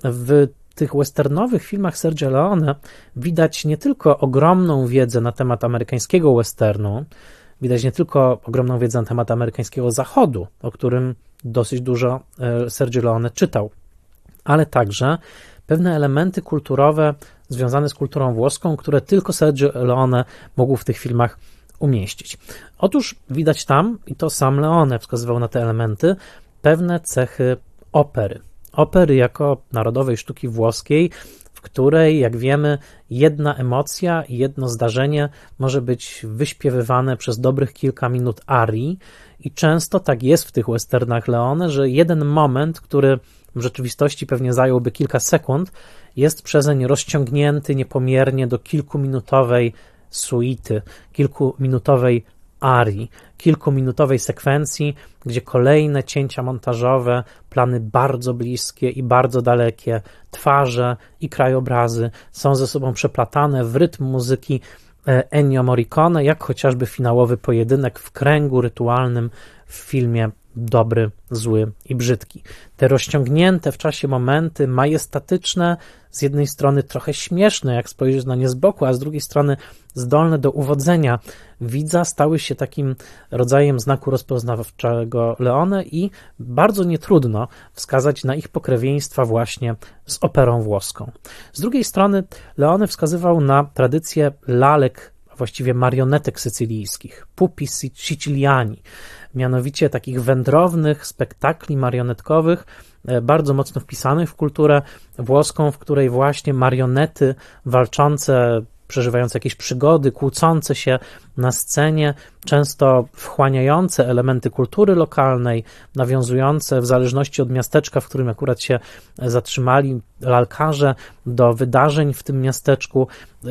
Speaker 1: w tych westernowych filmach Sergio Leone widać nie tylko ogromną wiedzę na temat amerykańskiego westernu, widać nie tylko ogromną wiedzę na temat amerykańskiego zachodu, o którym dosyć dużo Sergio Leone czytał, ale także pewne elementy kulturowe związane z kulturą włoską, które tylko Sergio Leone mógł w tych filmach umieścić. Otóż widać tam, i to sam Leone wskazywał na te elementy, pewne cechy opery. Opery jako narodowej sztuki włoskiej, w której, jak wiemy, jedna emocja i jedno zdarzenie może być wyśpiewywane przez dobrych kilka minut arii i często tak jest w tych westernach Leone, że jeden moment, który w rzeczywistości pewnie zająłby kilka sekund, jest przezeń rozciągnięty niepomiernie do kilkuminutowej suity, kilkuminutowej arii, kilkuminutowej sekwencji, gdzie kolejne cięcia montażowe, plany bardzo bliskie i bardzo dalekie, twarze i krajobrazy są ze sobą przeplatane w rytm muzyki Ennio Morricone, jak chociażby finałowy pojedynek w kręgu rytualnym w filmie Dobry, Zły i Brzydki. Te rozciągnięte w czasie momenty, majestatyczne, z jednej strony trochę śmieszne, jak spojrzysz na nie z boku, a z drugiej strony zdolne do uwodzenia widza, stały się takim rodzajem znaku rozpoznawczego Leone i bardzo nietrudno wskazać na ich pokrewieństwa właśnie z operą włoską. Z drugiej strony Leone wskazywał na tradycję lalek, a właściwie marionetek sycylijskich, pupi siciliani, mianowicie takich wędrownych spektakli marionetkowych, bardzo mocno wpisanych w kulturę włoską, w której właśnie marionety walczące, przeżywające jakieś przygody, kłócące się na scenie, często wchłaniające elementy kultury lokalnej, nawiązujące w zależności od miasteczka, w którym akurat się zatrzymali lalkarze, do wydarzeń w tym miasteczku.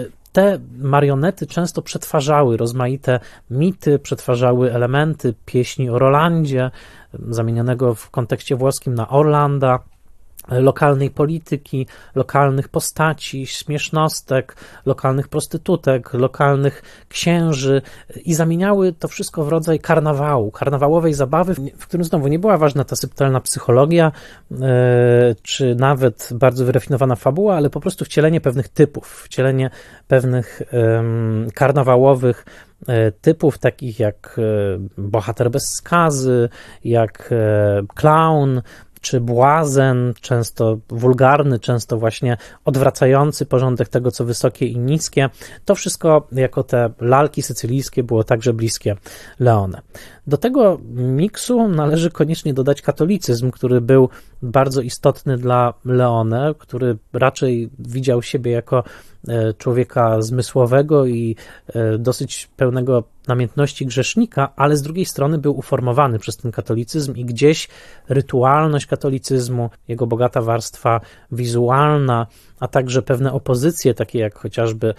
Speaker 1: Te marionety często przetwarzały rozmaite mity, przetwarzały elementy pieśni o Rolandzie, zamienionego w kontekście włoskim na Orlanda, lokalnej polityki, lokalnych postaci, śmiesznostek, lokalnych prostytutek, lokalnych księży i zamieniały to wszystko w rodzaj karnawału, karnawałowej zabawy, w którym znowu nie była ważna ta subtelna psychologia, czy nawet bardzo wyrafinowana fabuła, ale po prostu wcielenie pewnych typów, wcielenie pewnych karnawałowych typów, takich jak bohater bez skazy, jak klaun, czy błazen, często wulgarny, często właśnie odwracający porządek tego, co wysokie i niskie. To wszystko, jako te lalki sycylijskie, było także bliskie Leone. Do tego miksu należy koniecznie dodać katolicyzm, który był bardzo istotny dla Leone, który raczej widział siebie jako człowieka zmysłowego i dosyć pełnego namiętności grzesznika, ale z drugiej strony był uformowany przez ten katolicyzm i gdzieś rytualność katolicyzmu, jego bogata warstwa wizualna, a także pewne opozycje, takie jak chociażby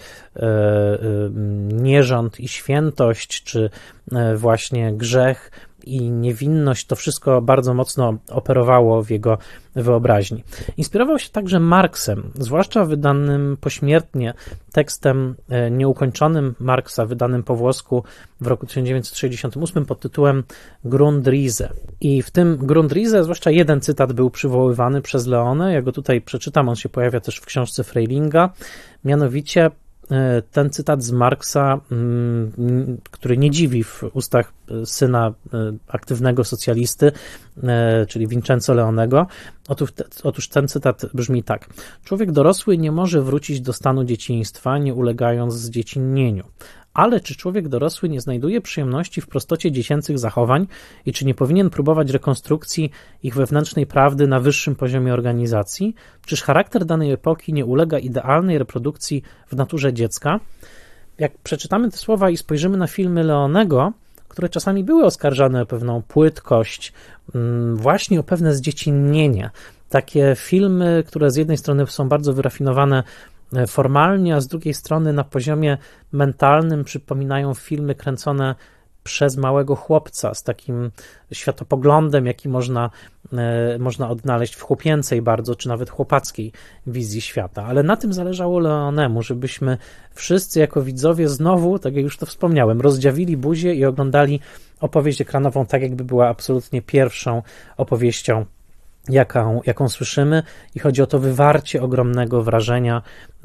Speaker 1: nierząd i świętość, czy właśnie grzech i niewinność, to wszystko bardzo mocno operowało w jego wyobraźni. Inspirował się także Marksem, zwłaszcza wydanym pośmiertnie tekstem nieukończonym Marksa, wydanym po włosku w roku tysiąc dziewięćset sześćdziesiątym ósmym pod tytułem Grundrisse. I w tym Grundrisse zwłaszcza jeden cytat był przywoływany przez Leone, ja go tutaj przeczytam, on się pojawia też w książce Freilinga, mianowicie ten cytat z Marksa, który nie dziwi w ustach syna aktywnego socjalisty, czyli Vincenzo Leonego. Otóż, otóż ten cytat brzmi tak. Człowiek dorosły nie może wrócić do stanu dzieciństwa, nie ulegając zdziecinnieniu. Ale czy człowiek dorosły nie znajduje przyjemności w prostocie dziecięcych zachowań i czy nie powinien próbować rekonstrukcji ich wewnętrznej prawdy na wyższym poziomie organizacji? Czyż charakter danej epoki nie ulega idealnej reprodukcji w naturze dziecka? Jak przeczytamy te słowa i spojrzymy na filmy Leonego, które czasami były oskarżane o pewną płytkość, właśnie o pewne zdziecinnienie. Takie filmy, które z jednej strony są bardzo wyrafinowane formalnie, a z drugiej strony na poziomie mentalnym przypominają filmy kręcone przez małego chłopca z takim światopoglądem, jaki można można odnaleźć w chłopięcej bardzo, czy nawet chłopackiej wizji świata. Ale na tym zależało Leonemu, żebyśmy wszyscy jako widzowie znowu, tak jak już to wspomniałem, rozdziawili buzię i oglądali opowieść ekranową tak, jakby była absolutnie pierwszą opowieścią, jaką, jaką słyszymy, i chodzi o to wywarcie ogromnego wrażenia,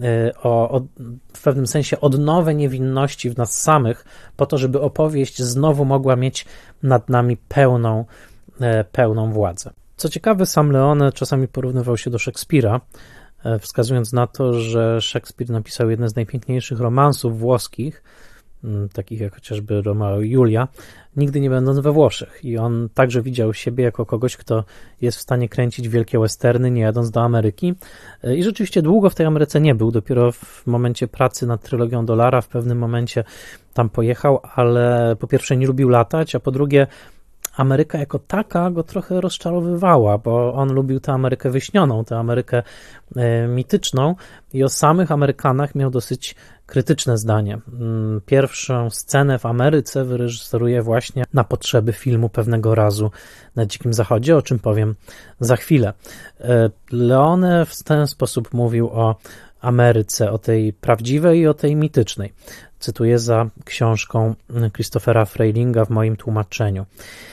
Speaker 1: o, o w pewnym sensie odnowę niewinności w nas samych, po to, żeby opowieść znowu mogła mieć nad nami pełną, pełną władzę. Co ciekawe, sam Leone czasami porównywał się do Szekspira, wskazując na to, że Szekspir napisał jedne z najpiękniejszych romansów włoskich, takich jak chociażby Romeo i Julia, nigdy nie będąc we Włoszech. I on także widział siebie jako kogoś, kto jest w stanie kręcić wielkie westerny, nie jadąc do Ameryki. I rzeczywiście długo w tej Ameryce nie był. Dopiero w momencie pracy nad trylogią Dolara w pewnym momencie tam pojechał, ale po pierwsze nie lubił latać, a po drugie Ameryka jako taka go trochę rozczarowywała, bo on lubił tę Amerykę wyśnioną, tę Amerykę e, mityczną, i o samych Amerykanach miał dosyć krytyczne zdanie. Pierwszą scenę w Ameryce wyreżyseruje właśnie na potrzeby filmu Pewnego razu na Dzikim Zachodzie, o czym powiem za chwilę. E, Leone w ten sposób mówił o Ameryce, o tej prawdziwej i o tej mitycznej. Cytuję za książką Christophera Freilinga w moim tłumaczeniu.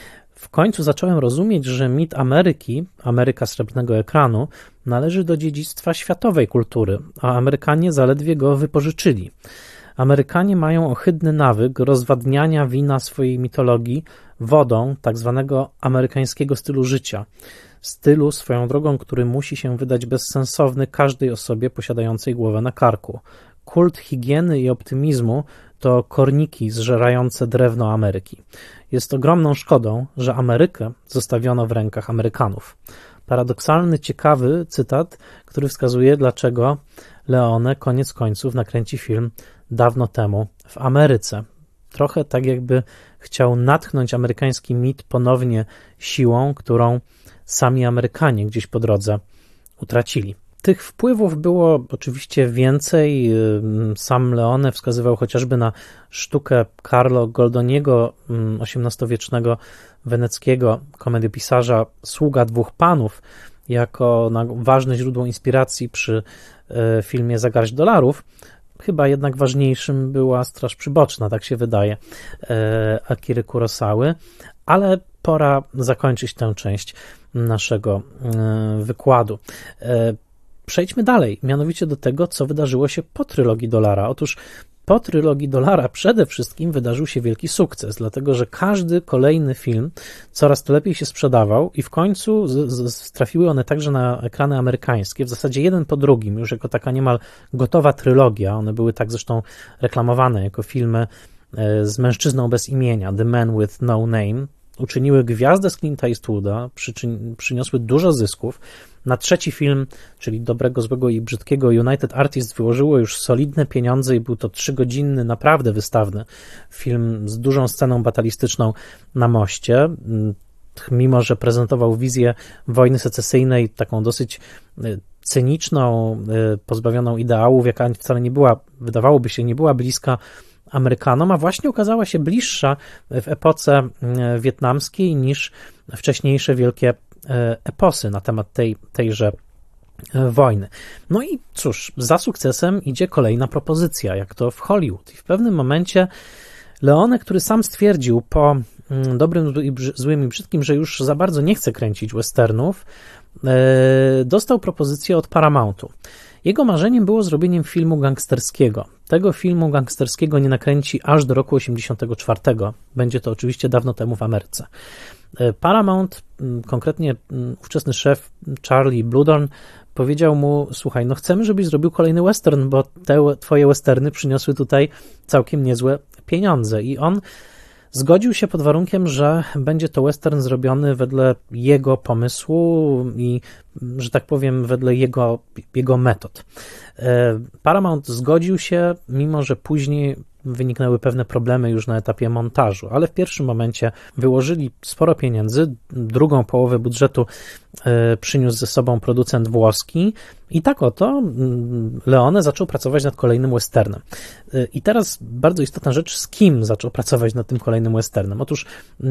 Speaker 1: W końcu zacząłem rozumieć, że mit Ameryki, Ameryka srebrnego ekranu, należy do dziedzictwa światowej kultury, a Amerykanie zaledwie go wypożyczyli. Amerykanie mają ohydny nawyk rozwadniania wina swojej mitologii wodą tak zwanego amerykańskiego stylu życia. Stylu swoją drogą, który musi się wydać bezsensowny każdej osobie posiadającej głowę na karku. Kult higieny i optymizmu to korniki zżerające drewno Ameryki. Jest ogromną szkodą, że Amerykę zostawiono w rękach Amerykanów. Paradoksalny, ciekawy cytat, który wskazuje, dlaczego Leone koniec końców nakręci film dawno temu w Ameryce. Trochę tak, jakby chciał natchnąć amerykański mit ponownie siłą, którą sami Amerykanie gdzieś po drodze utracili. Tych wpływów było oczywiście więcej. Sam Leone wskazywał chociażby na sztukę Carlo Goldoniego, osiemnastowiecznego weneckiego komediopisarza Sługa dwóch panów, jako na ważne źródło inspiracji przy filmie Za garść dolarów. Chyba jednak ważniejszym była Straż Przyboczna, tak się wydaje, Akiry Kurosawy, ale pora zakończyć tę część naszego wykładu. Przejdźmy dalej, mianowicie do tego, co wydarzyło się po trylogii Dolara. Otóż po trylogii Dolara przede wszystkim wydarzył się wielki sukces, dlatego że każdy kolejny film coraz to lepiej się sprzedawał i w końcu z, z, trafiły one także na ekrany amerykańskie, w zasadzie jeden po drugim, już jako taka niemal gotowa trylogia. One były tak zresztą reklamowane jako filmy z mężczyzną bez imienia, The Man with No Name. Uczyniły gwiazdę z Clint'a Eastwooda, przyczyn- przyniosły dużo zysków. Na trzeci film, czyli Dobrego, Złego i Brzydkiego, United Artists wyłożyło już solidne pieniądze i był to trzygodzinny, naprawdę wystawny film z dużą sceną batalistyczną na moście. Mimo że prezentował wizję wojny secesyjnej, taką dosyć cyniczną, pozbawioną ideałów, jaka wcale nie była, wydawałoby się, nie była bliska Amerykanom, a właśnie okazała się bliższa w epoce wietnamskiej niż wcześniejsze wielkie eposy na temat tej, tejże wojny. No i cóż, za sukcesem idzie kolejna propozycja, jak to w Hollywood. I w pewnym momencie Leone, który sam stwierdził po Dobrym, Złym i Brzydkim, że już za bardzo nie chce kręcić westernów, dostał propozycję od Paramountu. Jego marzeniem było zrobieniem filmu gangsterskiego. Tego filmu gangsterskiego nie nakręci aż do roku osiemdziesiątego czwartego. Będzie to oczywiście dawno temu w Ameryce. Paramount, konkretnie ówczesny szef Charlie Bluhdorn, powiedział mu: słuchaj, no chcemy, żebyś zrobił kolejny western, bo te twoje westerny przyniosły tutaj całkiem niezłe pieniądze. I on zgodził się pod warunkiem, że będzie to western zrobiony wedle jego pomysłu i, że tak powiem, wedle jego, jego metod. Paramount zgodził się, mimo że później wyniknęły pewne problemy już na etapie montażu, ale w pierwszym momencie wyłożyli sporo pieniędzy, drugą połowę budżetu przyniósł ze sobą producent włoski i tak oto Leone zaczął pracować nad kolejnym westernem. I teraz bardzo istotna rzecz, z kim zaczął pracować nad tym kolejnym westernem. Otóż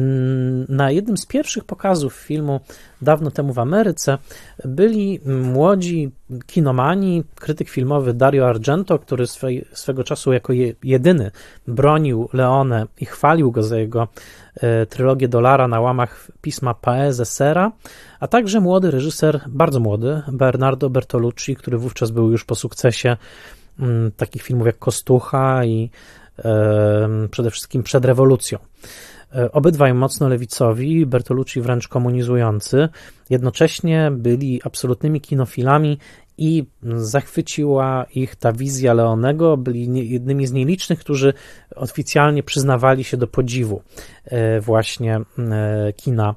Speaker 1: na jednym z pierwszych pokazów filmu dawno temu w Ameryce byli młodzi kinomani, krytyk filmowy Dario Argento, który swej, swego czasu jako je, jedyny bronił Leone i chwalił go za jego e, trylogię Dolara na łamach pisma Paese Sera, a także młody reżyser, bardzo młody, Bernardo Bertolucci, który wówczas był już po sukcesie m, takich filmów jak Kostucha i e, przede wszystkim przed rewolucją. Obydwaj mocno lewicowi, Bertolucci wręcz komunizujący, jednocześnie byli absolutnymi kinofilami i zachwyciła ich ta wizja Leonego, byli jednymi z nielicznych, którzy oficjalnie przyznawali się do podziwu właśnie kina,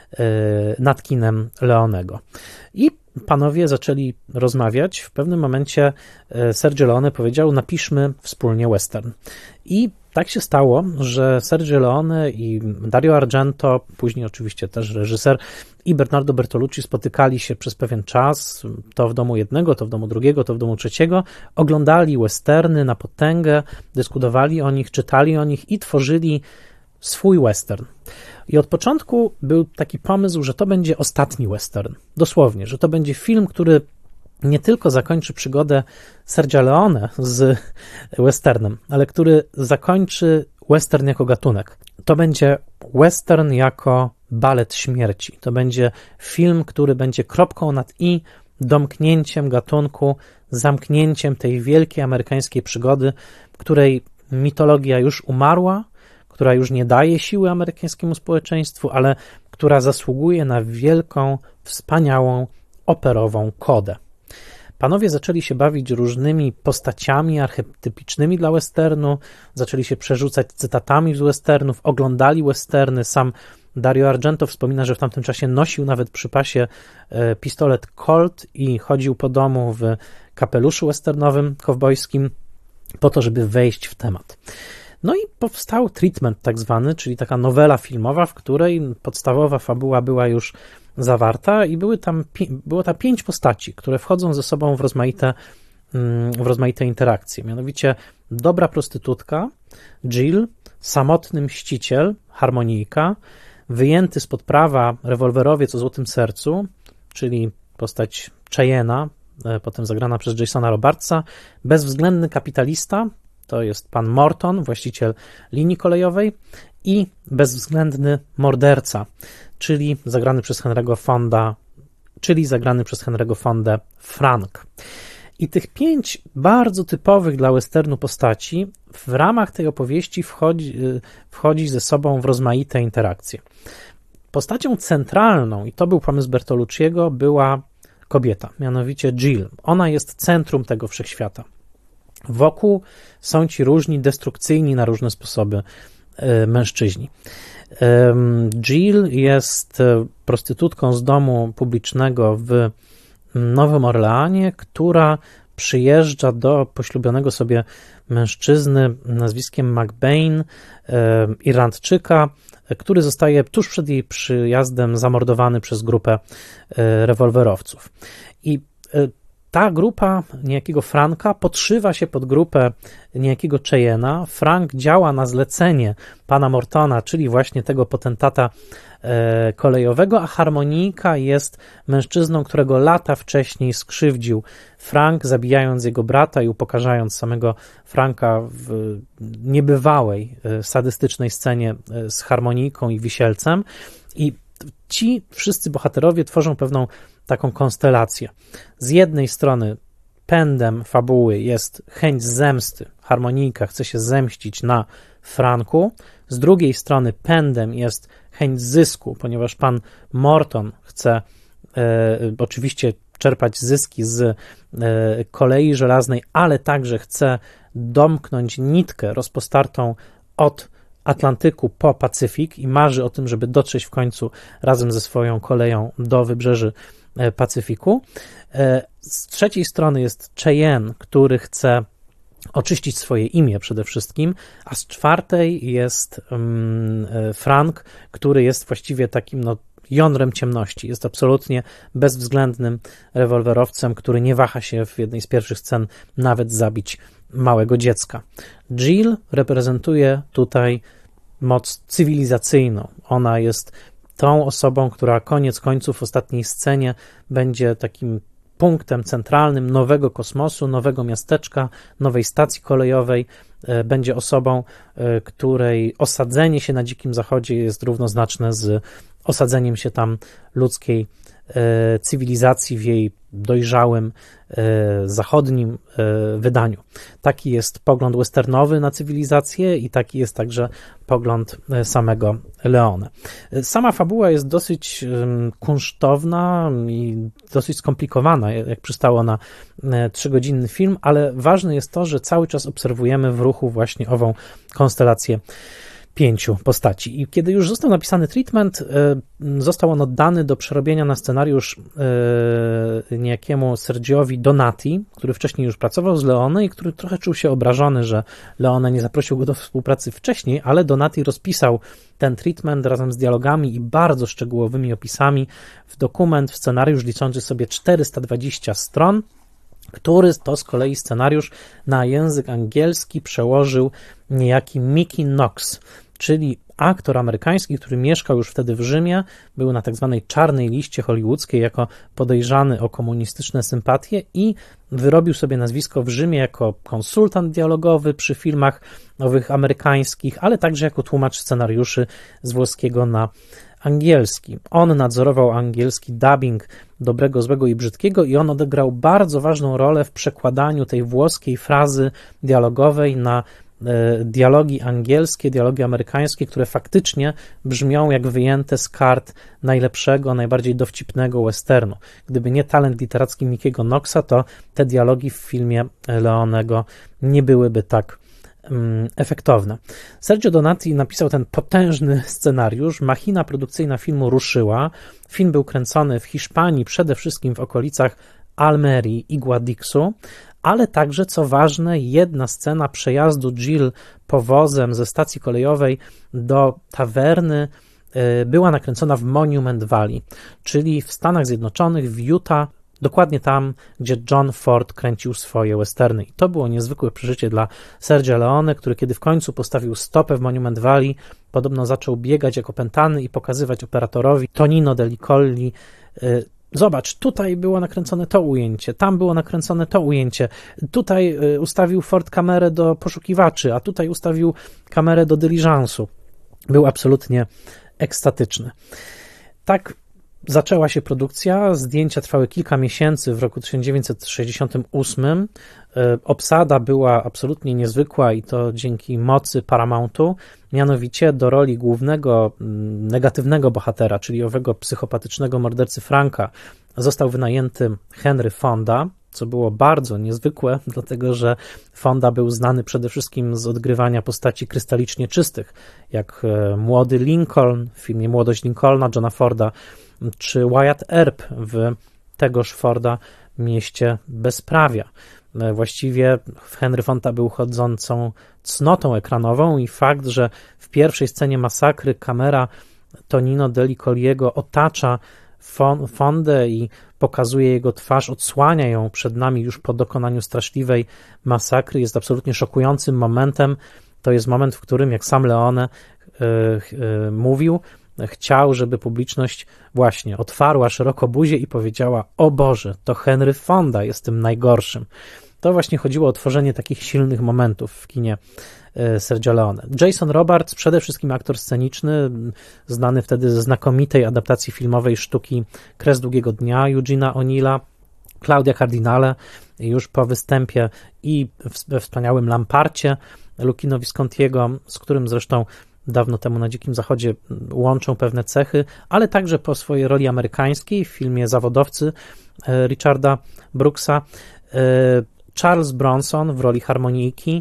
Speaker 1: nad kinem Leonego. I panowie zaczęli rozmawiać. W pewnym momencie Sergio Leone powiedział: napiszmy wspólnie western. I tak się stało, że Sergio Leone i Dario Argento, później oczywiście też reżyser, i Bernardo Bertolucci spotykali się przez pewien czas, to w domu jednego, to w domu drugiego, to w domu trzeciego, oglądali westerny na potęgę, dyskutowali o nich, czytali o nich i tworzyli swój western. I od początku był taki pomysł, że to będzie ostatni western. Dosłownie, że to będzie film, który nie tylko zakończy przygodę Sergia Leone z westernem, ale który zakończy western jako gatunek. To będzie western jako balet śmierci. To będzie film, który będzie kropką nad i, domknięciem gatunku, zamknięciem tej wielkiej amerykańskiej przygody, w której mitologia już umarła, która już nie daje siły amerykańskiemu społeczeństwu, ale która zasługuje na wielką, wspaniałą, operową kodę. Panowie zaczęli się bawić różnymi postaciami archetypicznymi dla westernu, zaczęli się przerzucać cytatami z westernów, oglądali westerny. Sam Dario Argento wspomina, że w tamtym czasie nosił nawet przy pasie pistolet Colt i chodził po domu w kapeluszu westernowym, kowbojskim, po to, żeby wejść w temat. No i powstał treatment tak zwany, czyli taka nowela filmowa, w której podstawowa fabuła była już zawarta i były tam, było tam pięć postaci, które wchodzą ze sobą w rozmaite, w rozmaite interakcje. Mianowicie dobra prostytutka, Jill, samotny mściciel, harmonijka, wyjęty spod prawa rewolwerowiec o złotym sercu, czyli postać Cheyena, potem zagrana przez Jasona Robartsa, bezwzględny kapitalista, to jest pan Morton, właściciel linii kolejowej, i bezwzględny morderca, czyli zagrany przez Henry'ego Fonda, czyli zagrany przez Henry'ego Fondę Frank. I tych pięć bardzo typowych dla westernu postaci w ramach tej opowieści wchodzi, wchodzi ze sobą w rozmaite interakcje. Postacią centralną, i to był pomysł Bertolucciego, była kobieta, mianowicie Jill. Ona jest centrum tego wszechświata. Wokół są ci różni, destrukcyjni na różne sposoby mężczyźni. Jill jest prostytutką z domu publicznego w Nowym Orleanie, która przyjeżdża do poślubionego sobie mężczyzny nazwiskiem McBain, Irlandczyka, który zostaje tuż przed jej przyjazdem zamordowany przez grupę rewolwerowców. I ta grupa niejakiego Franka podszywa się pod grupę niejakiego Cheyena. Frank działa na zlecenie pana Mortona, czyli właśnie tego potentata e, kolejowego, a harmonijka jest mężczyzną, którego lata wcześniej skrzywdził Frank, zabijając jego brata i upokarzając samego Franka w niebywałej, e, sadystycznej scenie e, z harmonijką i wisielcem. I ci wszyscy bohaterowie tworzą pewną taką konstelację. Z jednej strony pędem fabuły jest chęć zemsty. Harmonijka chce się zemścić na Franku. Z drugiej strony pędem jest chęć zysku, ponieważ pan Morton chce e, oczywiście czerpać zyski z e, kolei żelaznej, ale także chce domknąć nitkę rozpostartą od Atlantyku po Pacyfik i marzy o tym, żeby dotrzeć w końcu razem ze swoją koleją do wybrzeży Pacyfiku. Z trzeciej strony jest Cheyenne, który chce oczyścić swoje imię przede wszystkim, a z czwartej jest um, Frank, który jest właściwie takim no, jądrem ciemności. Jest absolutnie bezwzględnym rewolwerowcem, który nie waha się w jednej z pierwszych scen nawet zabić małego dziecka. Jill reprezentuje tutaj moc cywilizacyjną. Ona jest tą osobą, która koniec końców w ostatniej scenie będzie takim punktem centralnym nowego kosmosu, nowego miasteczka, nowej stacji kolejowej. Będzie osobą, której osadzenie się na Dzikim Zachodzie jest równoznaczne z osadzeniem się tam ludzkiej cywilizacji w jej dojrzałym zachodnim wydaniu. Taki jest pogląd westernowy na cywilizację i taki jest także pogląd samego Leone. Sama fabuła jest dosyć kunsztowna i dosyć skomplikowana, jak przystało na trzygodzinny film, ale ważne jest to, że cały czas obserwujemy w ruchu właśnie ową konstelację pięciu postaci. I kiedy już został napisany treatment, został on oddany do przerobienia na scenariusz niejakiemu Sergiowi Donati, który wcześniej już pracował z Leone i który trochę czuł się obrażony, że Leone nie zaprosił go do współpracy wcześniej, ale Donati rozpisał ten treatment razem z dialogami i bardzo szczegółowymi opisami w dokument, w scenariusz liczący sobie czterysta dwadzieścia stron, który to z kolei scenariusz na język angielski przełożył niejaki Mickey Knox, czyli aktor amerykański, który mieszkał już wtedy w Rzymie, był na tak zwanej czarnej liście hollywoodzkiej jako podejrzany o komunistyczne sympatie i wyrobił sobie nazwisko w Rzymie jako konsultant dialogowy przy filmach owych amerykańskich, ale także jako tłumacz scenariuszy z włoskiego na angielski. On nadzorował angielski dubbing Dobrego, Złego i Brzydkiego i on odegrał bardzo ważną rolę w przekładaniu tej włoskiej frazy dialogowej na dialogi angielskie, dialogi amerykańskie, które faktycznie brzmią jak wyjęte z kart najlepszego, najbardziej dowcipnego westernu. Gdyby nie talent literacki Mickiego Knoxa, to te dialogi w filmie Leonego nie byłyby tak um, efektowne. Sergio Donati napisał ten potężny scenariusz. Machina produkcyjna filmu ruszyła. Film był kręcony w Hiszpanii, przede wszystkim w okolicach Almerii i Guadixu, ale także, co ważne, jedna scena przejazdu Jill powozem ze stacji kolejowej do tawerny była nakręcona w Monument Valley, czyli w Stanach Zjednoczonych, w Utah, dokładnie tam, gdzie John Ford kręcił swoje westerny. I to było niezwykłe przeżycie dla Sergio Leone, który kiedy w końcu postawił stopę w Monument Valley, podobno zaczął biegać jak opętany i pokazywać operatorowi Tonino Delli Colli: zobacz, tutaj było nakręcone to ujęcie, tam było nakręcone to ujęcie, tutaj ustawił Ford kamerę do poszukiwaczy, a tutaj ustawił kamerę do dyliżansu. Był absolutnie ekstatyczny. Tak zaczęła się produkcja, zdjęcia trwały kilka miesięcy w roku tysiąc dziewięćset sześćdziesiątym ósmym. Obsada była absolutnie niezwykła i to dzięki mocy Paramountu, mianowicie do roli głównego negatywnego bohatera, czyli owego psychopatycznego mordercy Franka, został wynajęty Henry Fonda, co było bardzo niezwykłe, dlatego że Fonda był znany przede wszystkim z odgrywania postaci krystalicznie czystych, jak młody Lincoln w filmie Młodość Lincolna, Johna Forda, czy Wyatt Earp w tegoż Forda Mieście Bezprawia. Właściwie Henry Fonda był chodzącą cnotą ekranową i fakt, że w pierwszej scenie masakry kamera Tonino Delli Colliego otacza Fondę i pokazuje jego twarz, odsłania ją przed nami już po dokonaniu straszliwej masakry, jest absolutnie szokującym momentem. To jest moment, w którym, jak sam Leone yy, yy, mówił, chciał, żeby publiczność właśnie otwarła szeroko buzię i powiedziała: o Boże, to Henry Fonda jest tym najgorszym. To właśnie chodziło o tworzenie takich silnych momentów w kinie Sergio Leone. Jason Robards, przede wszystkim aktor sceniczny, znany wtedy ze znakomitej adaptacji filmowej sztuki Kres długiego dnia Eugene'a O'Neilla, Claudia Cardinale już po występie i we wspaniałym Lamparcie Luchino Viscontiego, z którym zresztą dawno temu na Dzikim Zachodzie łączą pewne cechy, ale także po swojej roli amerykańskiej w filmie Zawodowcy Richarda Brooksa, Charles Bronson w roli harmonijki,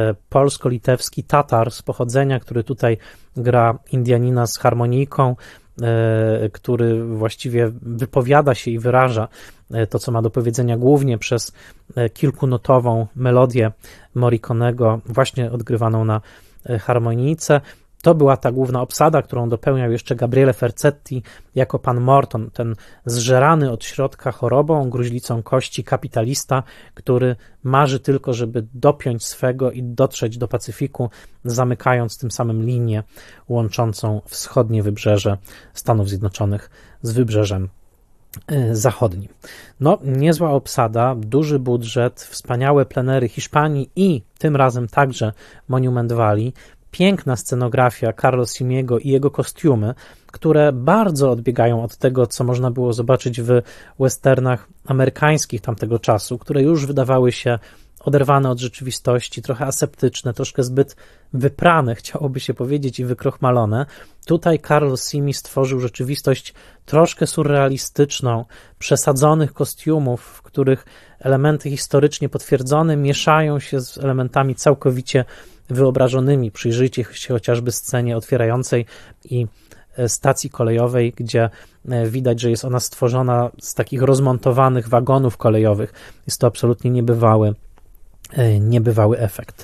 Speaker 1: polsko-litewski Tatar z pochodzenia, który tutaj gra Indianina z harmonijką, który właściwie wypowiada się i wyraża to, co ma do powiedzenia, głównie przez kilkunotową melodię Morriconego, właśnie odgrywaną na harmonijce. To była ta główna obsada, którą dopełniał jeszcze Gabriele Ferzetti jako pan Morton, ten zżerany od środka chorobą, gruźlicą kości kapitalista, który marzy tylko, żeby dopiąć swego i dotrzeć do Pacyfiku, zamykając tym samym linię łączącą wschodnie wybrzeże Stanów Zjednoczonych z wybrzeżem zachodnim. No, niezła obsada, duży budżet, wspaniałe plenery Hiszpanii i tym razem także Monument Valley, piękna scenografia Carlo Simiego i jego kostiumy, które bardzo odbiegają od tego, co można było zobaczyć w westernach amerykańskich tamtego czasu, które już wydawały się oderwane od rzeczywistości, trochę aseptyczne, troszkę zbyt wyprane, chciałoby się powiedzieć, i wykrochmalone. Tutaj Carlo Simi stworzył rzeczywistość troszkę surrealistyczną, przesadzonych kostiumów, w których elementy historycznie potwierdzone mieszają się z elementami całkowicie wyobrażonymi. Przyjrzyjcie się chociażby scenie otwierającej i stacji kolejowej, gdzie widać, że jest ona stworzona z takich rozmontowanych wagonów kolejowych. Jest to absolutnie niebywały, niebywały efekt.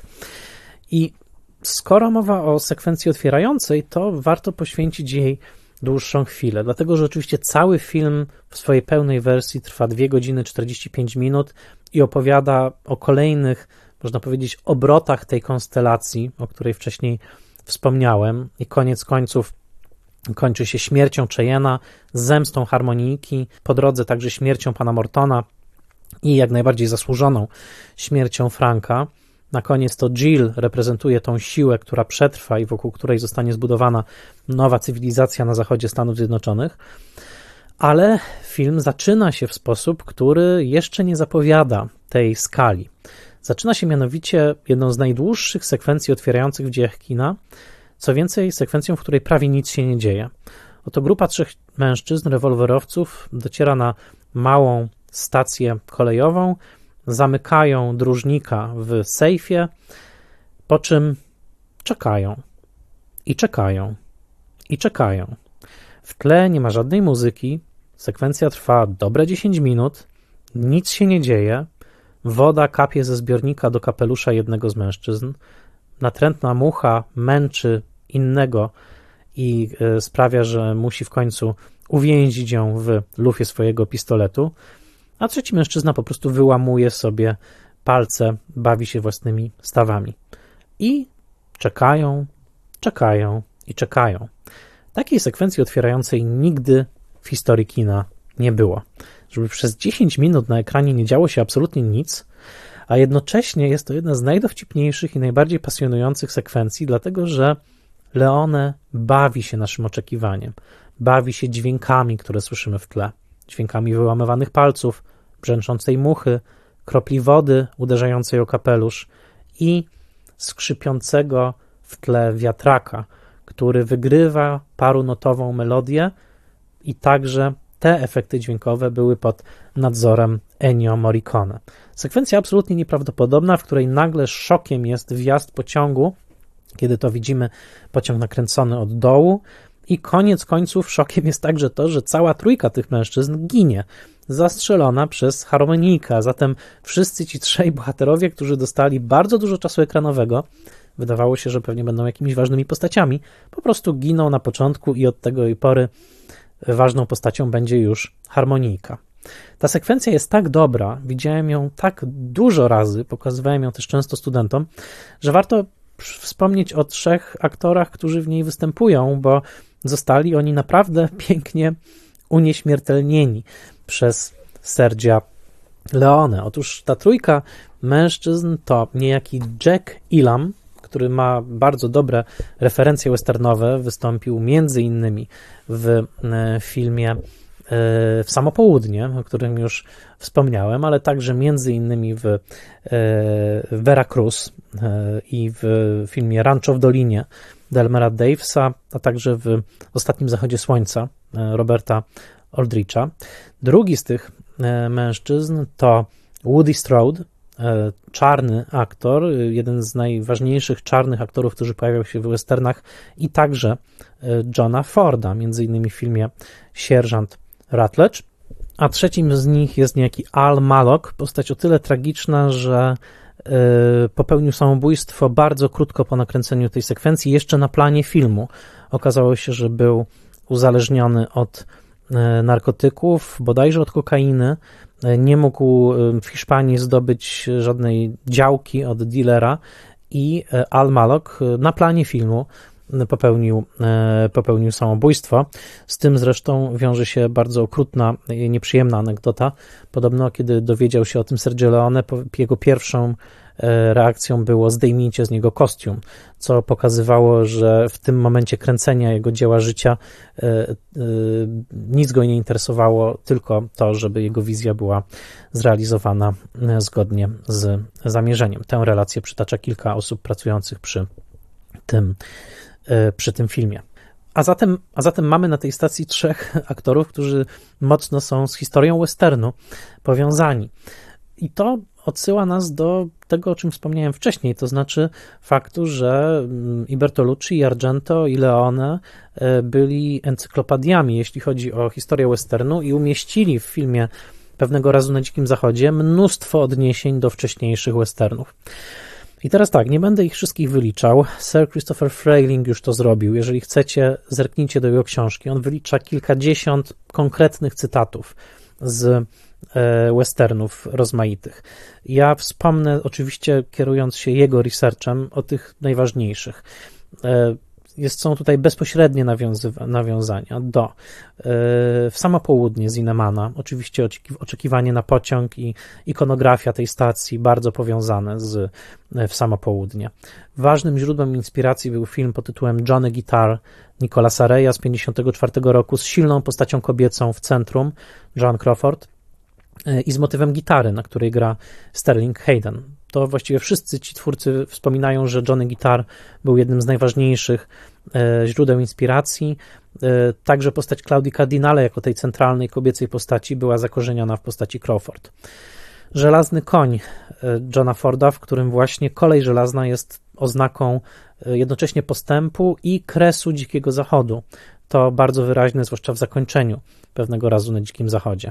Speaker 1: I skoro mowa o sekwencji otwierającej, to warto poświęcić jej dłuższą chwilę, dlatego że oczywiście cały film w swojej pełnej wersji trwa dwie godziny czterdzieści pięć minut i opowiada o kolejnych, można powiedzieć, obrotach tej konstelacji, o której wcześniej wspomniałem, i koniec końców kończy się śmiercią Cheyena, zemstą harmonijki, po drodze także śmiercią pana Mortona i jak najbardziej zasłużoną śmiercią Franka. Na koniec to Jill reprezentuje tą siłę, która przetrwa i wokół której zostanie zbudowana nowa cywilizacja na zachodzie Stanów Zjednoczonych, ale film zaczyna się w sposób, który jeszcze nie zapowiada tej skali. Zaczyna się mianowicie jedną z najdłuższych sekwencji otwierających w dziejach kina, co więcej sekwencją, w której prawie nic się nie dzieje. Oto grupa trzech mężczyzn, rewolwerowców, dociera na małą stację kolejową, zamykają dróżnika w sejfie, po czym czekają i czekają i czekają. W tle nie ma żadnej muzyki, sekwencja trwa dobre dziesięć minut, nic się nie dzieje, woda kapie ze zbiornika do kapelusza jednego z mężczyzn, natrętna mucha męczy innego i sprawia, że musi w końcu uwięzić ją w lufie swojego pistoletu, a trzeci mężczyzna po prostu wyłamuje sobie palce, bawi się własnymi stawami. I czekają, czekają i czekają. Takiej sekwencji otwierającej nigdy w historii kina nie było. Żeby przez dziesięć minut na ekranie nie działo się absolutnie nic, a jednocześnie jest to jedna z najdowcipniejszych i najbardziej pasjonujących sekwencji, dlatego że Leone bawi się naszym oczekiwaniem, bawi się dźwiękami, które słyszymy w tle, dźwiękami wyłamywanych palców, brzęczącej muchy, kropli wody uderzającej o kapelusz i skrzypiącego w tle wiatraka, który wygrywa parunotową melodię i także te efekty dźwiękowe były pod nadzorem Ennio Morricone. Sekwencja absolutnie nieprawdopodobna, w której nagle szokiem jest wjazd pociągu, kiedy to widzimy pociąg nakręcony od dołu, i koniec końców szokiem jest także to, że cała trójka tych mężczyzn ginie, zastrzelona przez harmonijkę. Zatem wszyscy ci trzej bohaterowie, którzy dostali bardzo dużo czasu ekranowego, wydawało się, że pewnie będą jakimiś ważnymi postaciami, po prostu giną na początku i od tego pory ważną postacią będzie już harmonijka. Ta sekwencja jest tak dobra, widziałem ją tak dużo razy, pokazywałem ją też często studentom, że warto wspomnieć o trzech aktorach, którzy w niej występują, bo zostali oni naprawdę pięknie unieśmiertelnieni przez Sergia Leone. Otóż ta trójka mężczyzn to niejaki Jack Elam, który ma bardzo dobre referencje westernowe, wystąpił między innymi w filmie W samo południe, o którym już wspomniałem, ale także między innymi w Veracruz i w filmie Rancho w Dolinie Delmera Davesa, a także w Ostatnim zachodzie słońca Roberta Aldricha. Drugi z tych mężczyzn to Woody Strode, czarny aktor, jeden z najważniejszych czarnych aktorów, którzy pojawiał się w westernach, i także Johna Forda, między innymi w filmie Sierżant Rutledge, a trzecim z nich jest niejaki Al Mallock, postać o tyle tragiczna, że popełnił samobójstwo bardzo krótko po nakręceniu tej sekwencji, jeszcze na planie filmu. Okazało się, że był uzależniony od narkotyków, bodajże od kokainy, nie mógł w Hiszpanii zdobyć żadnej działki od dealera i Al Mallock na planie filmu popełnił, popełnił samobójstwo. Z tym zresztą wiąże się bardzo okrutna, nieprzyjemna anegdota. Podobno, kiedy dowiedział się o tym Sergio Leone, jego pierwszą reakcją było zdejmijcie z niego kostium, co pokazywało, że w tym momencie kręcenia jego dzieła życia nic go nie interesowało, tylko to, żeby jego wizja była zrealizowana zgodnie z zamierzeniem. Tę relację przytacza kilka osób pracujących przy tym, przy tym filmie. A zatem, a zatem mamy na tej stacji trzech aktorów, którzy mocno są z historią westernu powiązani. I to odsyła nas do tego, o czym wspomniałem wcześniej, to znaczy faktu, że i Bertolucci, i Argento, i Leone byli encyklopediami, jeśli chodzi o historię westernu, i umieścili w filmie Pewnego razu na Dzikim Zachodzie mnóstwo odniesień do wcześniejszych westernów. I teraz tak, nie będę ich wszystkich wyliczał. Sir Christopher Frayling już to zrobił. Jeżeli chcecie, zerknijcie do jego książki. On wylicza kilkadziesiąt konkretnych cytatów z westernów rozmaitych. Ja wspomnę, oczywiście kierując się jego researchem, o tych najważniejszych. Jest, są tutaj bezpośrednie nawiązywa, nawiązania do w Samo Południe Zinnemana, oczywiście Oczekiwanie na pociąg i ikonografia tej stacji bardzo powiązane z W Samo Południe. Ważnym źródłem inspiracji był film pod tytułem Johnny Guitar Nicolasa Reya z pięćdziesiątego czwartego roku z silną postacią kobiecą w centrum, Joan Crawford, i z motywem gitary, na której gra Sterling Hayden. To właściwie wszyscy ci twórcy wspominają, że Johnny Guitar był jednym z najważniejszych źródeł inspiracji. Także postać Claudii Cardinale jako tej centralnej kobiecej postaci była zakorzeniona w postaci Crawford. Żelazny koń Johna Forda, w którym właśnie kolej żelazna jest oznaką jednocześnie postępu i kresu Dzikiego Zachodu. To bardzo wyraźne, zwłaszcza w zakończeniu Pewnego razu na Dzikim Zachodzie.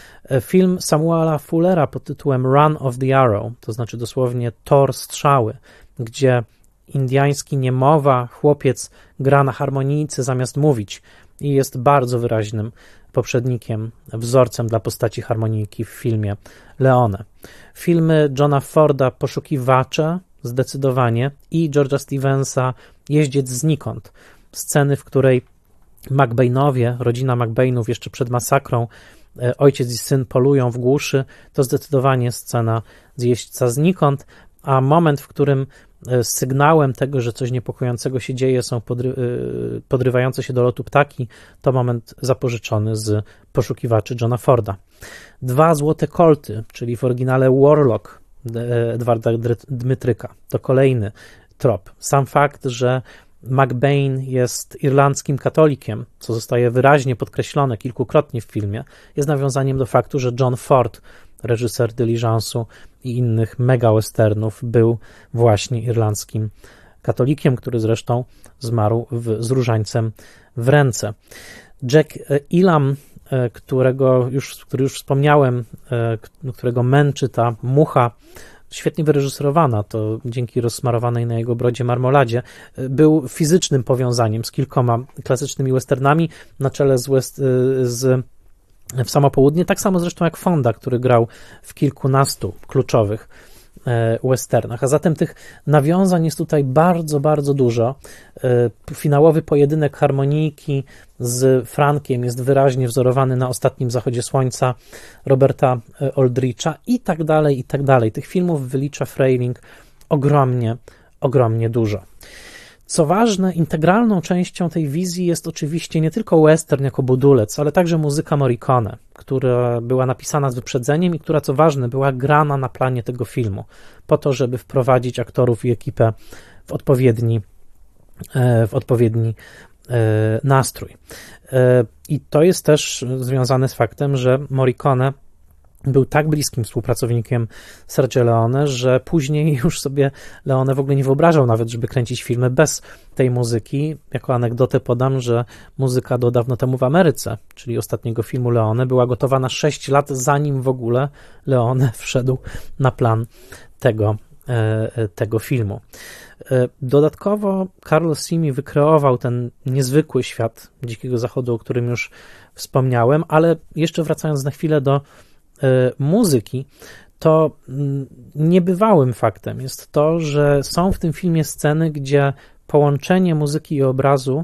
Speaker 1: Film Samuela Fullera pod tytułem Run of the Arrow, to znaczy dosłownie Tor strzały, gdzie indiański niemowa, chłopiec gra na harmonijce zamiast mówić i jest bardzo wyraźnym poprzednikiem, wzorcem dla postaci harmonijki w filmie Leone. Filmy Johna Forda Poszukiwacze zdecydowanie i George'a Stevensa Jeździec znikąd. Sceny, w której McBainowie, rodzina McBainów jeszcze przed masakrą, ojciec i syn polują w głuszy, to zdecydowanie scena z Jeźdźca znikąd, a moment, w którym sygnałem tego, że coś niepokojącego się dzieje, są podry- podrywające się do lotu ptaki, to moment zapożyczony z Poszukiwaczy Johna Forda. Dwa złote kolty, czyli w oryginale Warlock Edwarda Dmytryka, to kolejny trop. Sam fakt, że McBain jest irlandzkim katolikiem, co zostaje wyraźnie podkreślone kilkukrotnie w filmie, jest nawiązaniem do faktu, że John Ford, reżyser Diligence'u i innych mega westernów, był właśnie irlandzkim katolikiem, który zresztą zmarł w, z różańcem w ręce. Jack Elam, którego już, który już wspomniałem, którego męczy ta mucha, świetnie wyreżyserowana, to dzięki rozsmarowanej na jego brodzie marmoladzie, był fizycznym powiązaniem z kilkoma klasycznymi westernami na czele z, West, z W Samo Południe, tak samo zresztą jak Fonda, który grał w kilkunastu kluczowych westernach. A zatem tych nawiązań jest tutaj bardzo, bardzo dużo. Finałowy pojedynek harmonijki z Frankiem jest wyraźnie wzorowany na Ostatnim Zachodzie Słońca Roberta Aldricha i tak dalej, i tak dalej. Tych filmów wylicza Frayling ogromnie, ogromnie dużo. Co ważne, integralną częścią tej wizji jest oczywiście nie tylko western jako budulec, ale także muzyka Morricone, która była napisana z wyprzedzeniem i która, co ważne, była grana na planie tego filmu, po to, żeby wprowadzić aktorów i ekipę w odpowiedni, w odpowiedni nastrój. I to jest też związane z faktem, że Morricone był tak bliskim współpracownikiem Sergio Leone, że później już sobie Leone w ogóle nie wyobrażał nawet, żeby kręcić filmy bez tej muzyki. Jako anegdotę podam, że muzyka do Dawno temu w Ameryce, czyli ostatniego filmu Leone, była gotowa na sześć lat, zanim w ogóle Leone wszedł na plan tego, tego filmu. Dodatkowo Carlos Simi wykreował ten niezwykły świat Dzikiego Zachodu, o którym już wspomniałem, ale jeszcze wracając na chwilę do muzyki, to niebywałym faktem jest to, że są w tym filmie sceny, gdzie połączenie muzyki i obrazu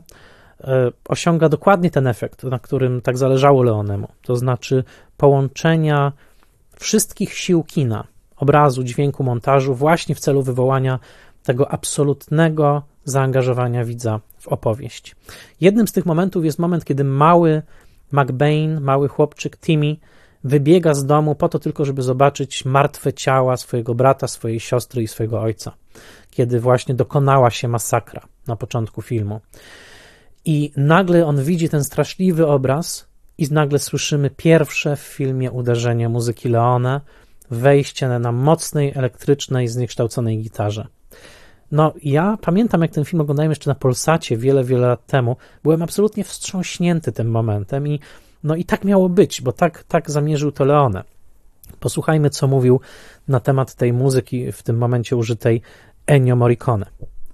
Speaker 1: osiąga dokładnie ten efekt, na którym tak zależało Leonemu, to znaczy połączenia wszystkich sił kina, obrazu, dźwięku, montażu właśnie w celu wywołania tego absolutnego zaangażowania widza w opowieść. Jednym z tych momentów jest moment, kiedy mały McBain, mały chłopczyk Timmy wybiega z domu po to tylko, żeby zobaczyć martwe ciała swojego brata, swojej siostry i swojego ojca, kiedy właśnie dokonała się masakra na początku filmu. I nagle on widzi ten straszliwy obraz i nagle słyszymy pierwsze w filmie uderzenie muzyki Leone, wejście na mocnej, elektrycznej, zniekształconej gitarze. No, ja pamiętam, jak ten film oglądałem jeszcze na Polsacie wiele, wiele lat temu. Byłem absolutnie wstrząśnięty tym momentem i no i tak miało być, bo tak, tak zamierzył to Leone. Posłuchajmy, co mówił na temat tej muzyki w tym momencie użytej Ennio Morricone.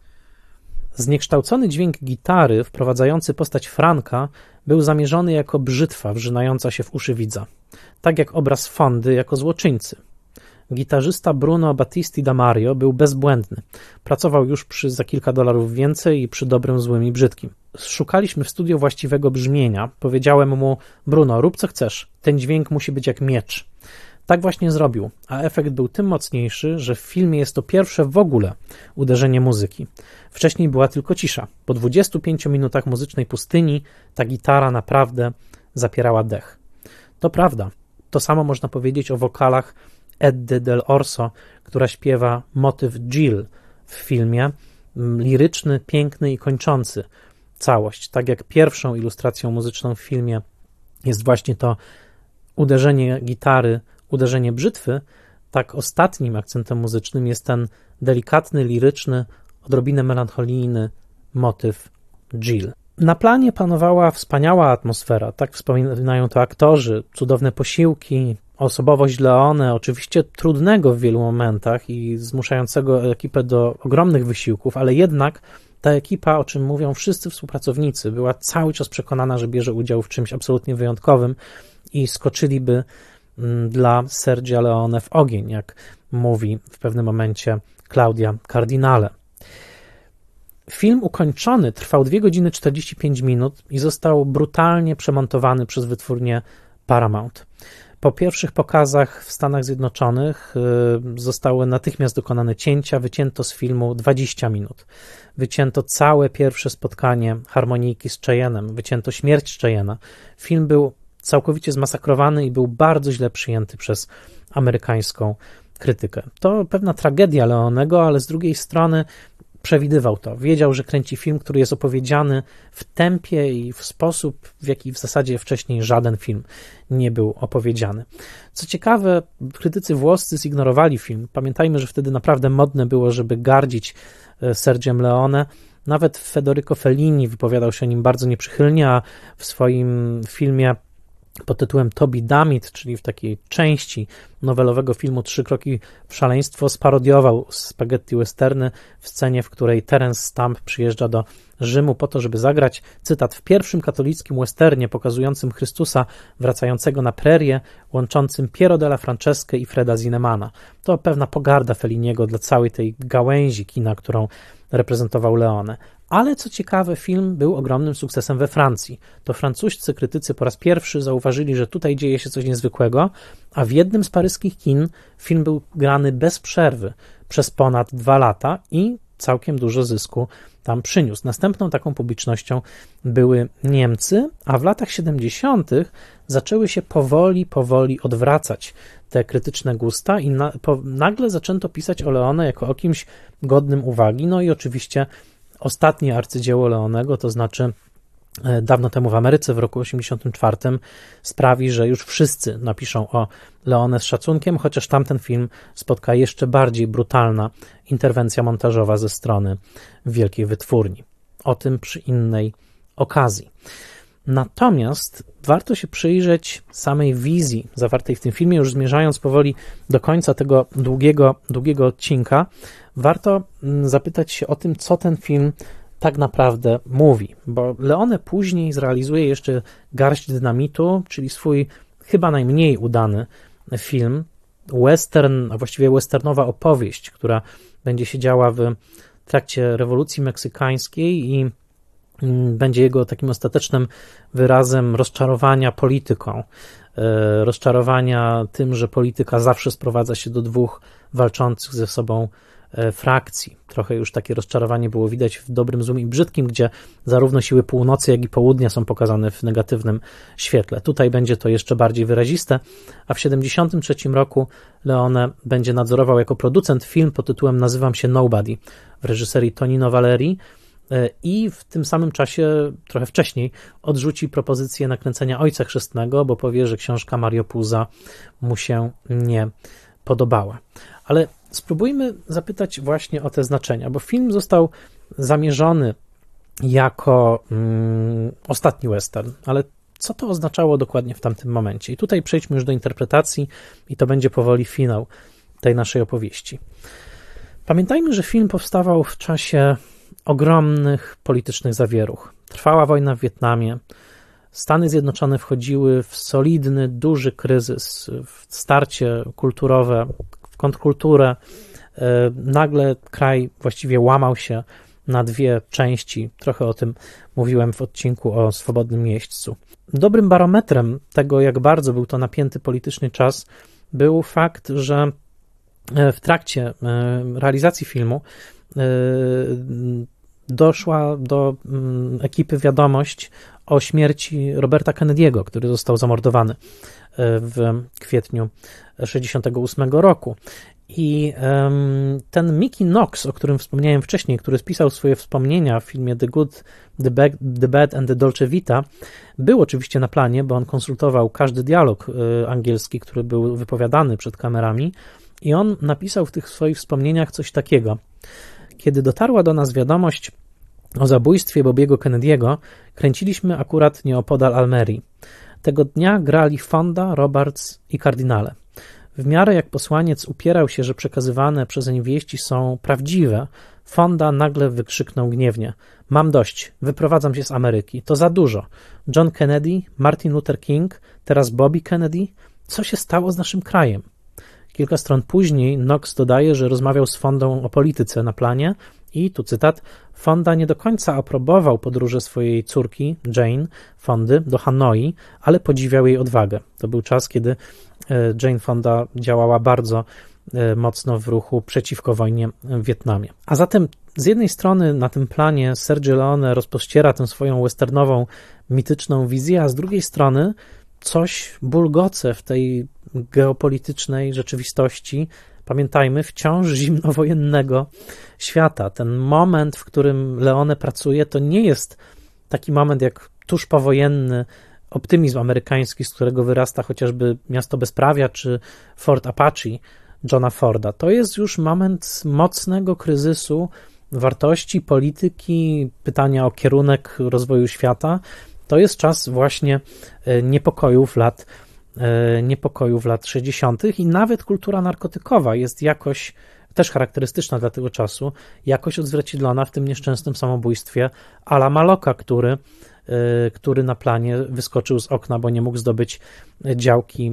Speaker 1: Zniekształcony dźwięk gitary wprowadzający postać Franka był zamierzony jako brzytwa wrzynająca się w uszy widza, tak jak obraz Fondy jako złoczyńcy. Gitarzysta Bruno Battisti da Mario był bezbłędny. Pracował już przy za kilka dolarów więcej i przy dobrym, złym i brzydkim. Szukaliśmy w studio właściwego brzmienia. Powiedziałem mu: Bruno, rób co chcesz. Ten dźwięk musi być jak miecz. Tak właśnie zrobił, a efekt był tym mocniejszy, że w filmie jest to pierwsze w ogóle uderzenie muzyki. Wcześniej była tylko cisza. Po dwudziestu pięciu minutach muzycznej pustyni ta gitara naprawdę zapierała dech. To prawda. To samo można powiedzieć o wokalach Eddy del Orso, która śpiewa motyw Jill w filmie, liryczny, piękny i kończący całość. Tak jak pierwszą ilustracją muzyczną w filmie jest właśnie to uderzenie gitary, uderzenie brzytwy, tak ostatnim akcentem muzycznym jest ten delikatny, liryczny, odrobinę melancholijny motyw Jill. Na planie panowała wspaniała atmosfera, tak wspominają to aktorzy, cudowne posiłki, osobowość Leone, oczywiście trudnego w wielu momentach i zmuszającego ekipę do ogromnych wysiłków, ale jednak ta ekipa, o czym mówią wszyscy współpracownicy, była cały czas przekonana, że bierze udział w czymś absolutnie wyjątkowym i skoczyliby dla Sergia Leone w ogień, jak mówi w pewnym momencie Claudia Cardinale. Film ukończony trwał dwie godziny czterdzieści pięć minut i został brutalnie przemontowany przez wytwórnię Paramount. Po pierwszych pokazach w Stanach Zjednoczonych zostały natychmiast dokonane cięcia, wycięto z filmu dwadzieścia minut. Wycięto całe pierwsze spotkanie harmonijki z Cheyennem, wycięto śmierć Cheyena. Film był całkowicie zmasakrowany i był bardzo źle przyjęty przez amerykańską krytykę. To pewna tragedia Leonego, ale z drugiej strony przewidywał to. Wiedział, że kręci film, który jest opowiedziany w tempie i w sposób, w jaki w zasadzie wcześniej żaden film nie był opowiedziany. Co ciekawe, krytycy włoscy zignorowali film. Pamiętajmy, że wtedy naprawdę modne było, żeby gardzić Sergiem Leone. Nawet Federico Fellini wypowiadał się o nim bardzo nieprzychylnie, a w swoim filmie pod tytułem Toby Dammit, czyli w takiej części nowelowego filmu Trzy kroki w szaleństwo, sparodiował spaghetti westerny w scenie, w której Terence Stamp przyjeżdża do Rzymu po to, żeby zagrać, cytat, w pierwszym katolickim westernie pokazującym Chrystusa wracającego na prerię, łączącym Piero della Francesca i Freda Zinnemana. To pewna pogarda Felliniego dla całej tej gałęzi kina, którą reprezentował Leone. Ale co ciekawe, film był ogromnym sukcesem we Francji. To francuscy krytycy po raz pierwszy zauważyli, że tutaj dzieje się coś niezwykłego, a w jednym z paryskich kin film był grany bez przerwy przez ponad dwa lata i całkiem dużo zysku tam przyniósł. Następną taką publicznością były Niemcy, a w latach siedemdziesiątych zaczęły się powoli, powoli odwracać te krytyczne gusta i na, po, nagle zaczęto pisać o Leone jako o kimś godnym uwagi. No i oczywiście ostatnie arcydzieło Leonego, to znaczy dawno temu w Ameryce, w roku osiemdziesiątym czwartym, sprawi, że już wszyscy napiszą o Leone z szacunkiem, chociaż tamten film spotka jeszcze bardziej brutalna interwencja montażowa ze strony wielkiej wytwórni. O tym przy innej okazji. Natomiast warto się przyjrzeć samej wizji zawartej w tym filmie, już zmierzając powoli do końca tego długiego, długiego odcinka, warto zapytać się o tym, co ten film tak naprawdę mówi, bo Leone później zrealizuje jeszcze Garść dynamitu, czyli swój chyba najmniej udany film, western, a właściwie westernowa opowieść, która będzie się działa w trakcie rewolucji meksykańskiej i będzie jego takim ostatecznym wyrazem rozczarowania polityką, rozczarowania tym, że polityka zawsze sprowadza się do dwóch walczących ze sobą frakcji. Trochę już takie rozczarowanie było widać w Dobrym, Złym i Brzydkim, gdzie zarówno siły północy, jak i południa są pokazane w negatywnym świetle. Tutaj będzie to jeszcze bardziej wyraziste, a w siedemdziesiątym trzecim roku Leone będzie nadzorował jako producent film pod tytułem Nazywam się Nobody w reżyserii Tonino Valeri i w tym samym czasie, trochę wcześniej, odrzuci propozycję nakręcenia Ojca Chrzestnego, bo powie, że książka Mario Puza mu się nie podobała. Ale spróbujmy zapytać właśnie o te znaczenia, bo film został zamierzony jako mm, ostatni western, ale co to oznaczało dokładnie w tamtym momencie? I tutaj przejdźmy już do interpretacji i to będzie powoli finał tej naszej opowieści. Pamiętajmy, że film powstawał w czasie ogromnych politycznych zawieruch. Trwała wojna w Wietnamie, Stany Zjednoczone wchodziły w solidny, duży kryzys, w starcie kulturowe, w kontrkulturę. Nagle kraj właściwie łamał się na dwie części. Trochę o tym mówiłem w odcinku o Swobodnym Jeźdźcu. Dobrym barometrem tego, jak bardzo był to napięty politycznie czas, był fakt, że w trakcie realizacji filmu doszła do ekipy wiadomość o śmierci Roberta Kennedy'ego, który został zamordowany w kwietniu sześćdziesiątego ósmego roku. I ten Mickey Knox, o którym wspomniałem wcześniej, który spisał swoje wspomnienia w filmie The Good, The Bad, The Bad and The Dolce Vita, był oczywiście na planie, bo on konsultował każdy dialog angielski, który był wypowiadany przed kamerami, i on napisał w tych swoich wspomnieniach coś takiego. Kiedy dotarła do nas wiadomość o zabójstwie Bobiego Kennedy'ego, kręciliśmy akurat nieopodal Almerii. Tego dnia grali Fonda, Roberts i kardynale. W miarę jak posłaniec upierał się, że przekazywane przeze nie wieści są prawdziwe, Fonda nagle wykrzyknął gniewnie: mam dość, wyprowadzam się z Ameryki, to za dużo. John Kennedy, Martin Luther King, teraz Bobby Kennedy. Co się stało z naszym krajem? Kilka stron później Knox dodaje, że rozmawiał z Fondą o polityce na planie i, tu cytat, Fonda nie do końca aprobował podróże swojej córki, Jane Fondy, do Hanoi, ale podziwiał jej odwagę. To był czas, kiedy Jane Fonda działała bardzo mocno w ruchu przeciwko wojnie w Wietnamie. A zatem z jednej strony na tym planie Sergio Leone rozpościera tę swoją westernową, mityczną wizję, a z drugiej strony coś bulgoce w tej geopolitycznej rzeczywistości, pamiętajmy, wciąż zimnowojennego świata. Ten moment, w którym Leone pracuje, to nie jest taki moment jak tuż powojenny optymizm amerykański, z którego wyrasta chociażby Miasto Bezprawia czy Fort Apache Johna Forda. To jest już moment mocnego kryzysu wartości, polityki, pytania o kierunek rozwoju świata. To jest czas właśnie niepokojów lat, niepokojów lat sześćdziesiątych i nawet kultura narkotykowa jest jakoś też charakterystyczna dla tego czasu, jakoś odzwierciedlona w tym nieszczęsnym samobójstwie Ala Maloka, który, który na planie wyskoczył z okna, bo nie mógł zdobyć działki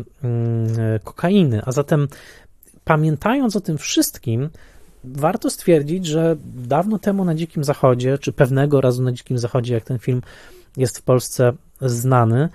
Speaker 1: kokainy. A zatem pamiętając o tym wszystkim, warto stwierdzić, że dawno temu na Dzikim Zachodzie, czy pewnego razu na Dzikim Zachodzie, jak ten film jest w Polsce znany,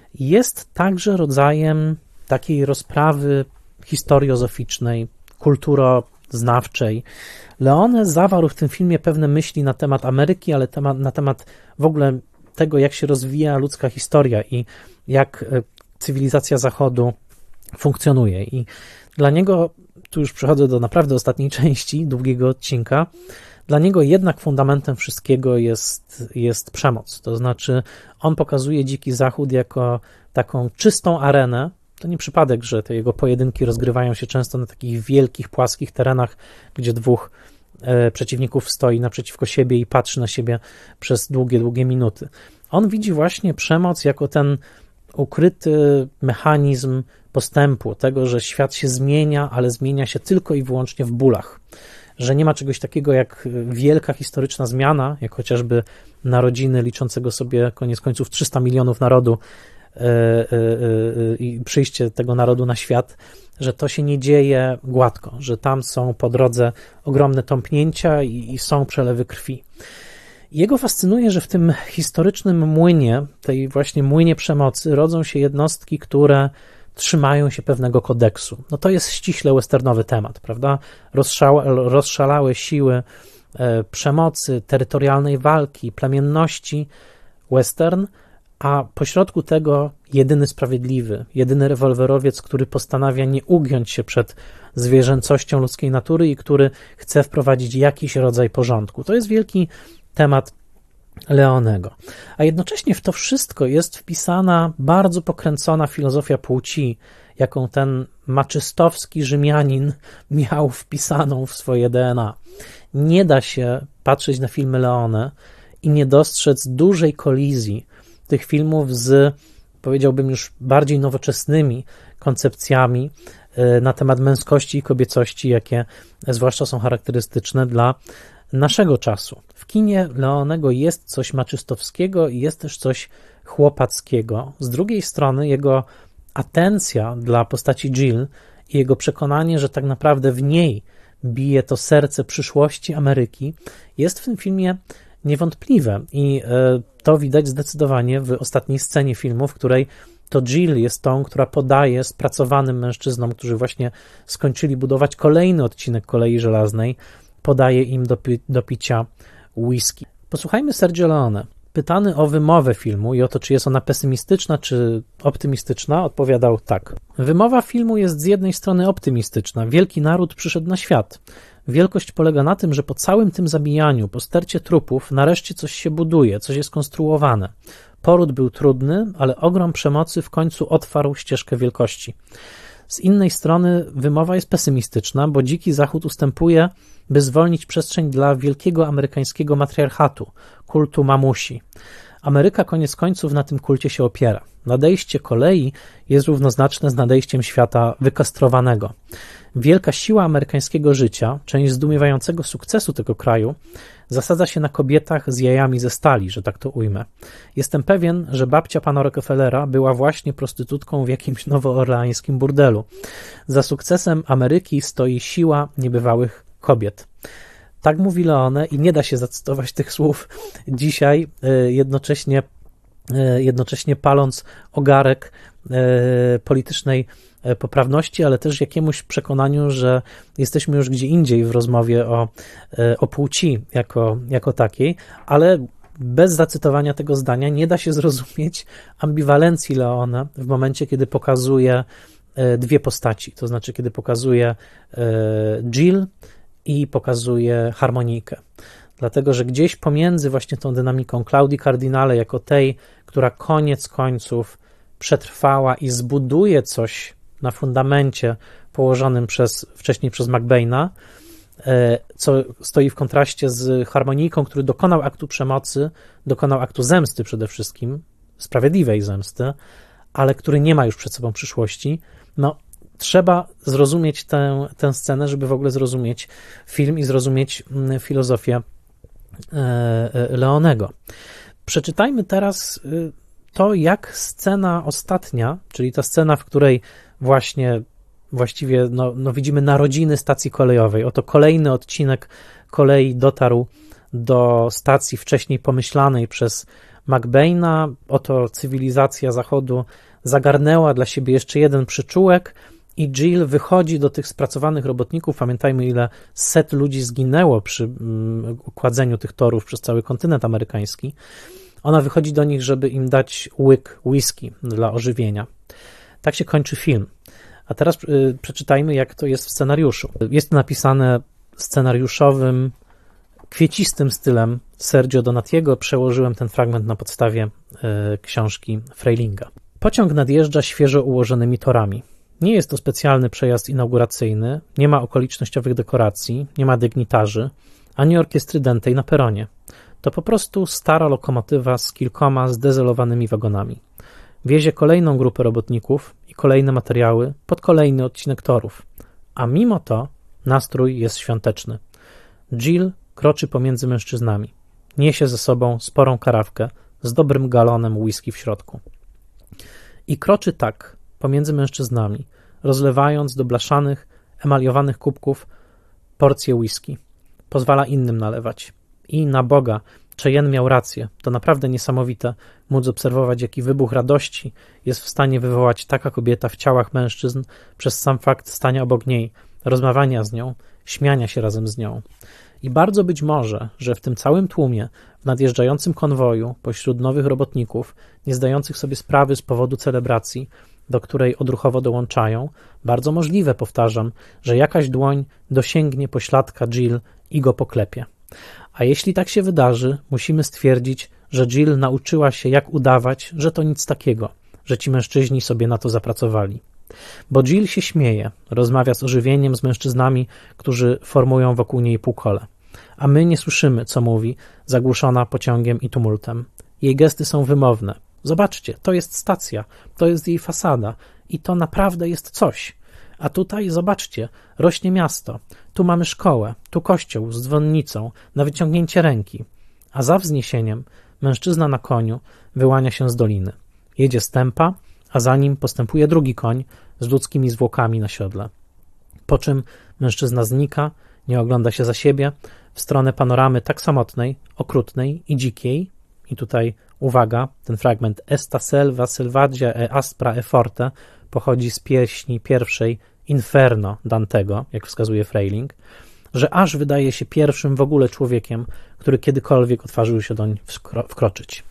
Speaker 1: jest także rodzajem takiej rozprawy historiozoficznej, kulturoznawczej. Leone zawarł w tym filmie pewne myśli na temat Ameryki, ale temat, na temat w ogóle tego, jak się rozwija ludzka historia i jak cywilizacja Zachodu funkcjonuje. I dla niego, tu już przechodzę do naprawdę ostatniej części długiego odcinka, Dla niego jednak fundamentem wszystkiego jest, jest przemoc. To znaczy on pokazuje Dziki Zachód jako taką czystą arenę. To nie przypadek, że te jego pojedynki rozgrywają się często na takich wielkich, płaskich terenach, gdzie dwóch e, przeciwników stoi naprzeciwko siebie i patrzy na siebie przez długie, długie minuty. On widzi właśnie przemoc jako ten ukryty mechanizm postępu, tego, że świat się zmienia, ale zmienia się tylko i wyłącznie w bólach. Że nie ma czegoś takiego jak wielka historyczna zmiana, jak chociażby narodziny liczącego sobie koniec końców trzysta milionów narodu i przyjście tego narodu na świat, że to się nie dzieje gładko, że tam są po drodze ogromne tąpnięcia i, i są przelewy krwi. Jego fascynuje, że w tym historycznym młynie, tej właśnie młynie przemocy, rodzą się jednostki, które trzymają się pewnego kodeksu. No to jest ściśle westernowy temat, prawda? Rozszałe, rozszalałe siły e, przemocy, terytorialnej walki, plemienności, western, a pośrodku tego jedyny sprawiedliwy, jedyny rewolwerowiec, który postanawia nie ugiąć się przed zwierzęcością ludzkiej natury i który chce wprowadzić jakiś rodzaj porządku. To jest wielki temat Leonego. A jednocześnie w to wszystko jest wpisana bardzo pokręcona filozofia płci, jaką ten maczystowski Rzymianin miał wpisaną w swoje D N A. Nie da się patrzeć na filmy Leone i nie dostrzec dużej kolizji tych filmów z, powiedziałbym, już bardziej nowoczesnymi koncepcjami na temat męskości i kobiecości, jakie zwłaszcza są charakterystyczne dla naszego czasu. W kinie Leonego jest coś maczystowskiego i jest też coś chłopackiego. Z drugiej strony jego atencja dla postaci Jill i jego przekonanie, że tak naprawdę w niej bije to serce przyszłości Ameryki, jest w tym filmie niewątpliwe i to widać zdecydowanie w ostatniej scenie filmu, w której to Jill jest tą, która podaje spracowanym mężczyznom, którzy właśnie skończyli budować kolejny odcinek Kolei Żelaznej, podaje im do, pi- do picia whisky. Posłuchajmy Sergio Leone. Pytany o wymowę filmu i o to, czy jest ona pesymistyczna, czy optymistyczna, odpowiadał tak. Wymowa filmu jest z jednej strony optymistyczna. Wielki naród przyszedł na świat. Wielkość polega na tym, że po całym tym zabijaniu, po stercie trupów, nareszcie coś się buduje, coś jest konstruowane. Poród był trudny, ale ogrom przemocy w końcu otwarł ścieżkę wielkości. Z innej strony wymowa jest pesymistyczna, bo Dziki Zachód ustępuje, by zwolnić przestrzeń dla wielkiego amerykańskiego matriarchatu, kultu mamusi. Ameryka koniec końców na tym kulcie się opiera. Nadejście kolei jest równoznaczne z nadejściem świata wykastrowanego. Wielka siła amerykańskiego życia, część zdumiewającego sukcesu tego kraju, zasadza się na kobietach z jajami ze stali, że tak to ujmę. Jestem pewien, że babcia pana Rockefellera była właśnie prostytutką w jakimś nowoorleańskim burdelu. Za sukcesem Ameryki stoi siła niebywałych kobiet. Tak mówi Leone i nie da się zacytować tych słów dzisiaj, jednocześnie, jednocześnie paląc ogarek politycznej poprawności, ale też jakiemuś przekonaniu, że jesteśmy już gdzie indziej w rozmowie o, o płci jako, jako takiej, ale bez zacytowania tego zdania nie da się zrozumieć ambiwalencji Leona w momencie, kiedy pokazuje dwie postaci, to znaczy kiedy pokazuje Jill i pokazuje harmonijkę. Dlatego, że gdzieś pomiędzy właśnie tą dynamiką Claudii Cardinale jako tej, która koniec końców przetrwała i zbuduje coś na fundamencie położonym przez, wcześniej przez McBaina, co stoi w kontraście z harmonijką, który dokonał aktu przemocy, dokonał aktu zemsty przede wszystkim, sprawiedliwej zemsty, ale który nie ma już przed sobą przyszłości. No, trzeba zrozumieć tę, tę scenę, żeby w ogóle zrozumieć film i zrozumieć filozofię Leonego. Przeczytajmy teraz to, jak scena ostatnia, czyli ta scena, w której właśnie właściwie no, no widzimy narodziny stacji kolejowej. Oto kolejny odcinek kolei dotarł do stacji wcześniej pomyślanej przez McBaina. Oto cywilizacja Zachodu zagarnęła dla siebie jeszcze jeden przyczółek i Jill wychodzi do tych spracowanych robotników. Pamiętajmy, ile set ludzi zginęło przy um, kładzeniu tych torów przez cały kontynent amerykański. Ona wychodzi do nich, żeby im dać łyk whisky dla ożywienia. Tak się kończy film. A teraz y, przeczytajmy, jak to jest w scenariuszu. Jest napisane scenariuszowym kwiecistym stylem Sergio Donatiego przełożyłem ten fragment na podstawie y, książki Freilinga. Pociąg nadjeżdża świeżo ułożonymi torami. Nie jest to specjalny przejazd inauguracyjny, nie ma okolicznościowych dekoracji, nie ma dygnitarzy, ani orkiestry dętej na peronie. To po prostu stara lokomotywa z kilkoma zdezelowanymi wagonami. Wiezie kolejną grupę robotników i kolejne materiały pod kolejny odcinek torów. A mimo to nastrój jest świąteczny. Jill kroczy pomiędzy mężczyznami. Niesie ze sobą sporą karawkę z dobrym galonem whisky w środku. I kroczy tak pomiędzy mężczyznami, rozlewając do blaszanych, emaliowanych kubków porcje whisky. Pozwala innym nalewać. I na Boga, Cheyenne miał rację. To naprawdę niesamowite móc obserwować, jaki wybuch radości jest w stanie wywołać taka kobieta w ciałach mężczyzn przez sam fakt stania obok niej, rozmawiania z nią, śmiania się razem z nią. I bardzo być może, że w tym całym tłumie, w nadjeżdżającym konwoju, pośród nowych robotników, nie zdających sobie sprawy z powodu celebracji, do której odruchowo dołączają, bardzo możliwe, powtarzam, że jakaś dłoń dosięgnie pośladka Jill i go poklepie. A jeśli tak się wydarzy, musimy stwierdzić, że Jill nauczyła się, jak udawać, że to nic takiego, że ci mężczyźni sobie na to zapracowali. Bo Jill się śmieje, rozmawia z ożywieniem z mężczyznami, którzy formują wokół niej półkole. A my nie słyszymy, co mówi, zagłuszona pociągiem i tumultem. Jej gesty są wymowne. Zobaczcie, to jest stacja, to jest jej fasada i to naprawdę jest coś. A tutaj, zobaczcie, rośnie miasto, tu mamy szkołę, tu kościół z dzwonnicą, na wyciągnięcie ręki. A za wzniesieniem mężczyzna na koniu wyłania się z doliny. Jedzie stępa, a za nim postępuje drugi koń z ludzkimi zwłokami na siodle. Po czym mężczyzna znika, nie ogląda się za siebie, w stronę panoramy tak samotnej, okrutnej i dzikiej. I tutaj uwaga, ten fragment Esta selva selvaggia e aspra e forte pochodzi z pieśni pierwszej Inferno Dantego, jak wskazuje Freiling, że aż wydaje się pierwszym w ogóle człowiekiem, który kiedykolwiek odważył się doń wkro- wkroczyć.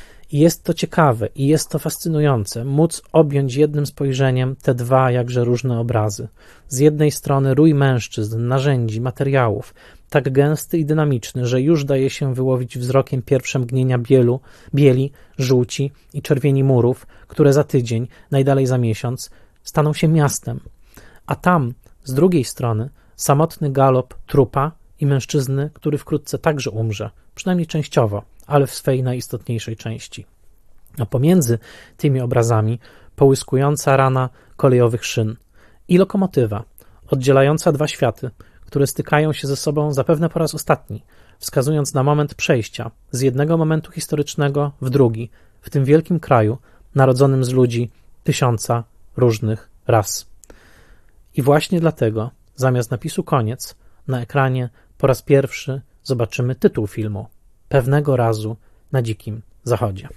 Speaker 1: I jest to ciekawe i jest to fascynujące, móc objąć jednym spojrzeniem te dwa jakże różne obrazy. Z jednej strony rój mężczyzn, narzędzi, materiałów, tak gęsty i dynamiczny, że już daje się wyłowić wzrokiem pierwsze mgnienia bielu, bieli, żółci i czerwieni murów, które za tydzień, najdalej za miesiąc, staną się miastem. A tam, z drugiej strony, samotny galop trupa i mężczyzny, który wkrótce także umrze, przynajmniej częściowo, ale w swej najistotniejszej części. A pomiędzy tymi obrazami połyskująca rana kolejowych szyn i lokomotywa, oddzielająca dwa światy, które stykają się ze sobą zapewne po raz ostatni, wskazując na moment przejścia z jednego momentu historycznego w drugi, w tym wielkim kraju, narodzonym z ludzi tysiąca różnych ras. I właśnie dlatego, zamiast napisu koniec, na ekranie po raz pierwszy zobaczymy tytuł filmu Pewnego razu na Dzikim Zachodzie.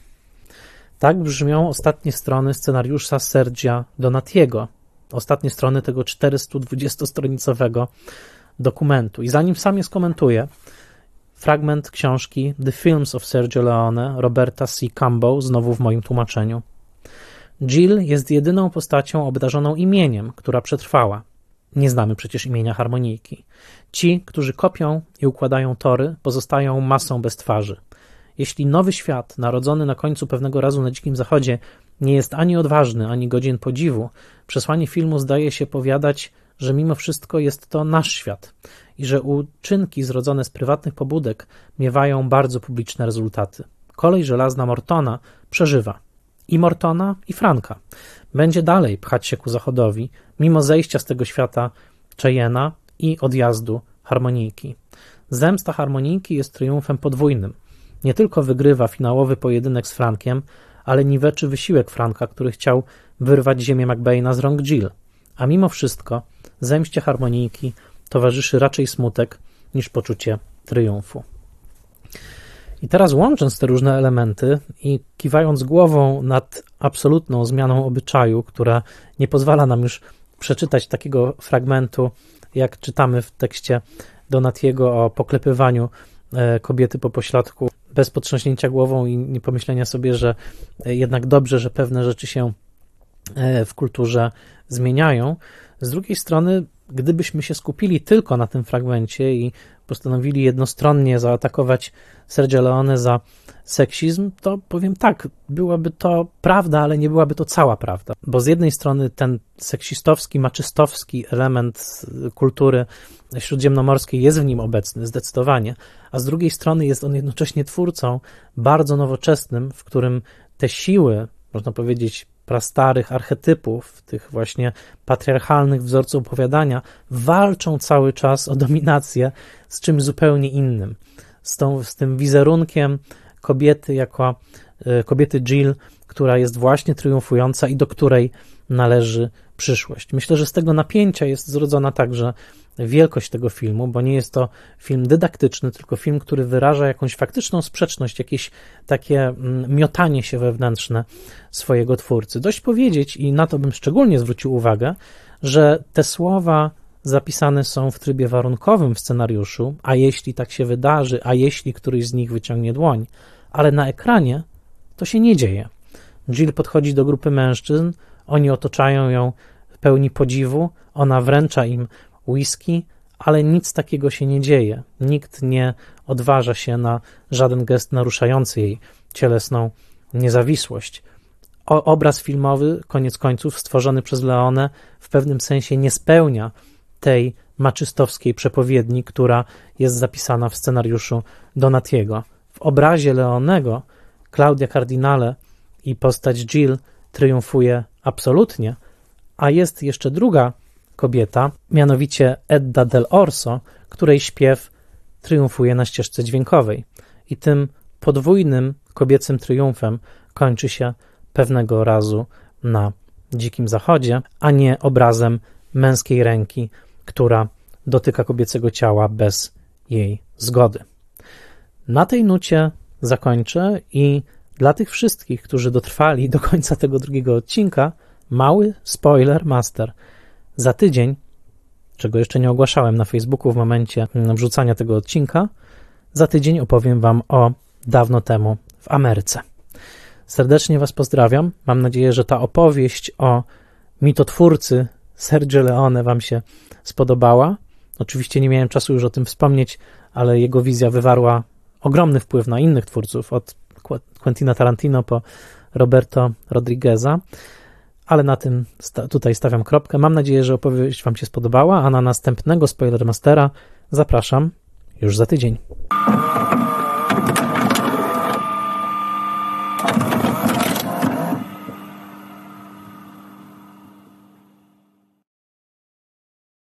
Speaker 1: Tak brzmią ostatnie strony scenariusza Sergia Donatiego, ostatnie strony tego czterystudwudziestostronicowego dokumentu. I zanim sam je skomentuję, fragment książki The Films of Sergio Leone Roberta C. Campbell, znowu w moim tłumaczeniu. Jill jest jedyną postacią obdarzoną imieniem, która przetrwała. Nie znamy przecież imienia harmonijki. Ci, którzy kopią i układają tory, pozostają masą bez twarzy. Jeśli nowy świat, narodzony na końcu pewnego razu na Dzikim Zachodzie, nie jest ani odważny, ani godzien podziwu, przesłanie filmu zdaje się powiadać, że mimo wszystko jest to nasz świat i że uczynki zrodzone z prywatnych pobudek miewają bardzo publiczne rezultaty. Kolej żelazna Mortona przeżywa. I Mortona, i Franka. Będzie dalej pchać się ku zachodowi, mimo zejścia z tego świata Cheyenne'a i odjazdu harmonijki. Zemsta harmonijki jest triumfem podwójnym. Nie tylko wygrywa finałowy pojedynek z Frankiem, ale niweczy wysiłek Franka, który chciał wyrwać ziemię McBaina z rąk Jill. A mimo wszystko zemście harmonijki towarzyszy raczej smutek niż poczucie triumfu. I teraz łącząc te różne elementy i kiwając głową nad absolutną zmianą obyczaju, która nie pozwala nam już przeczytać takiego fragmentu, jak czytamy w tekście Donatiego o poklepywaniu kobiety po pośladku bez potrząśnięcia głową i nie pomyślenia sobie, że jednak dobrze, że pewne rzeczy się w kulturze zmieniają. Z drugiej strony gdybyśmy się skupili tylko na tym fragmencie i postanowili jednostronnie zaatakować Sergio Leone za seksizm, to powiem tak, byłaby to prawda, ale nie byłaby to cała prawda, bo z jednej strony ten seksistowski, maczystowski element kultury śródziemnomorskiej jest w nim obecny, zdecydowanie, a z drugiej strony jest on jednocześnie twórcą bardzo nowoczesnym, w którym te siły, można powiedzieć, prastarych archetypów, tych właśnie patriarchalnych wzorców opowiadania, walczą cały czas o dominację z czymś zupełnie innym. Z, tą, z tym wizerunkiem kobiety jako kobiety Jill, która jest właśnie triumfująca i do której należy przyszłość. Myślę, że z tego napięcia jest zrodzona także wielkość tego filmu, bo nie jest to film dydaktyczny, tylko film, który wyraża jakąś faktyczną sprzeczność, jakieś takie miotanie się wewnętrzne swojego twórcy. Dość powiedzieć, i na to bym szczególnie zwrócił uwagę, że te słowa zapisane są w trybie warunkowym w scenariuszu, a jeśli tak się wydarzy, a jeśli któryś z nich wyciągnie dłoń, ale na ekranie to się nie dzieje. Jill podchodzi do grupy mężczyzn, oni otaczają ją w pełni podziwu, ona wręcza im whisky, ale nic takiego się nie dzieje. Nikt nie odważa się na żaden gest naruszający jej cielesną niezawisłość. O, obraz filmowy, koniec końców, stworzony przez Leone, w pewnym sensie nie spełnia tej maczystowskiej przepowiedni, która jest zapisana w scenariuszu Donatiego. W obrazie Leonego Claudia Cardinale i postać Jill triumfuje absolutnie, a jest jeszcze druga kobieta, mianowicie Edda del Orso, której śpiew triumfuje na ścieżce dźwiękowej. I tym podwójnym kobiecym triumfem kończy się pewnego razu na Dzikim Zachodzie, a nie obrazem męskiej ręki, która dotyka kobiecego ciała bez jej zgody. Na tej nucie zakończę i dla tych wszystkich, którzy dotrwali do końca tego drugiego odcinka, mały spoiler master. Za tydzień, czego jeszcze nie ogłaszałem na Facebooku w momencie wrzucania tego odcinka, za tydzień opowiem wam o dawno temu w Ameryce. Serdecznie was pozdrawiam. Mam nadzieję, że ta opowieść o mitotwórcy Sergio Leone wam się spodobała. Oczywiście nie miałem czasu już o tym wspomnieć, ale jego wizja wywarła ogromny wpływ na innych twórców, od Quentina Tarantino po Roberto Rodrigueza, ale na tym sta- tutaj stawiam kropkę. Mam nadzieję, że opowieść wam się spodobała, a na następnego Spoilermastera zapraszam już za tydzień.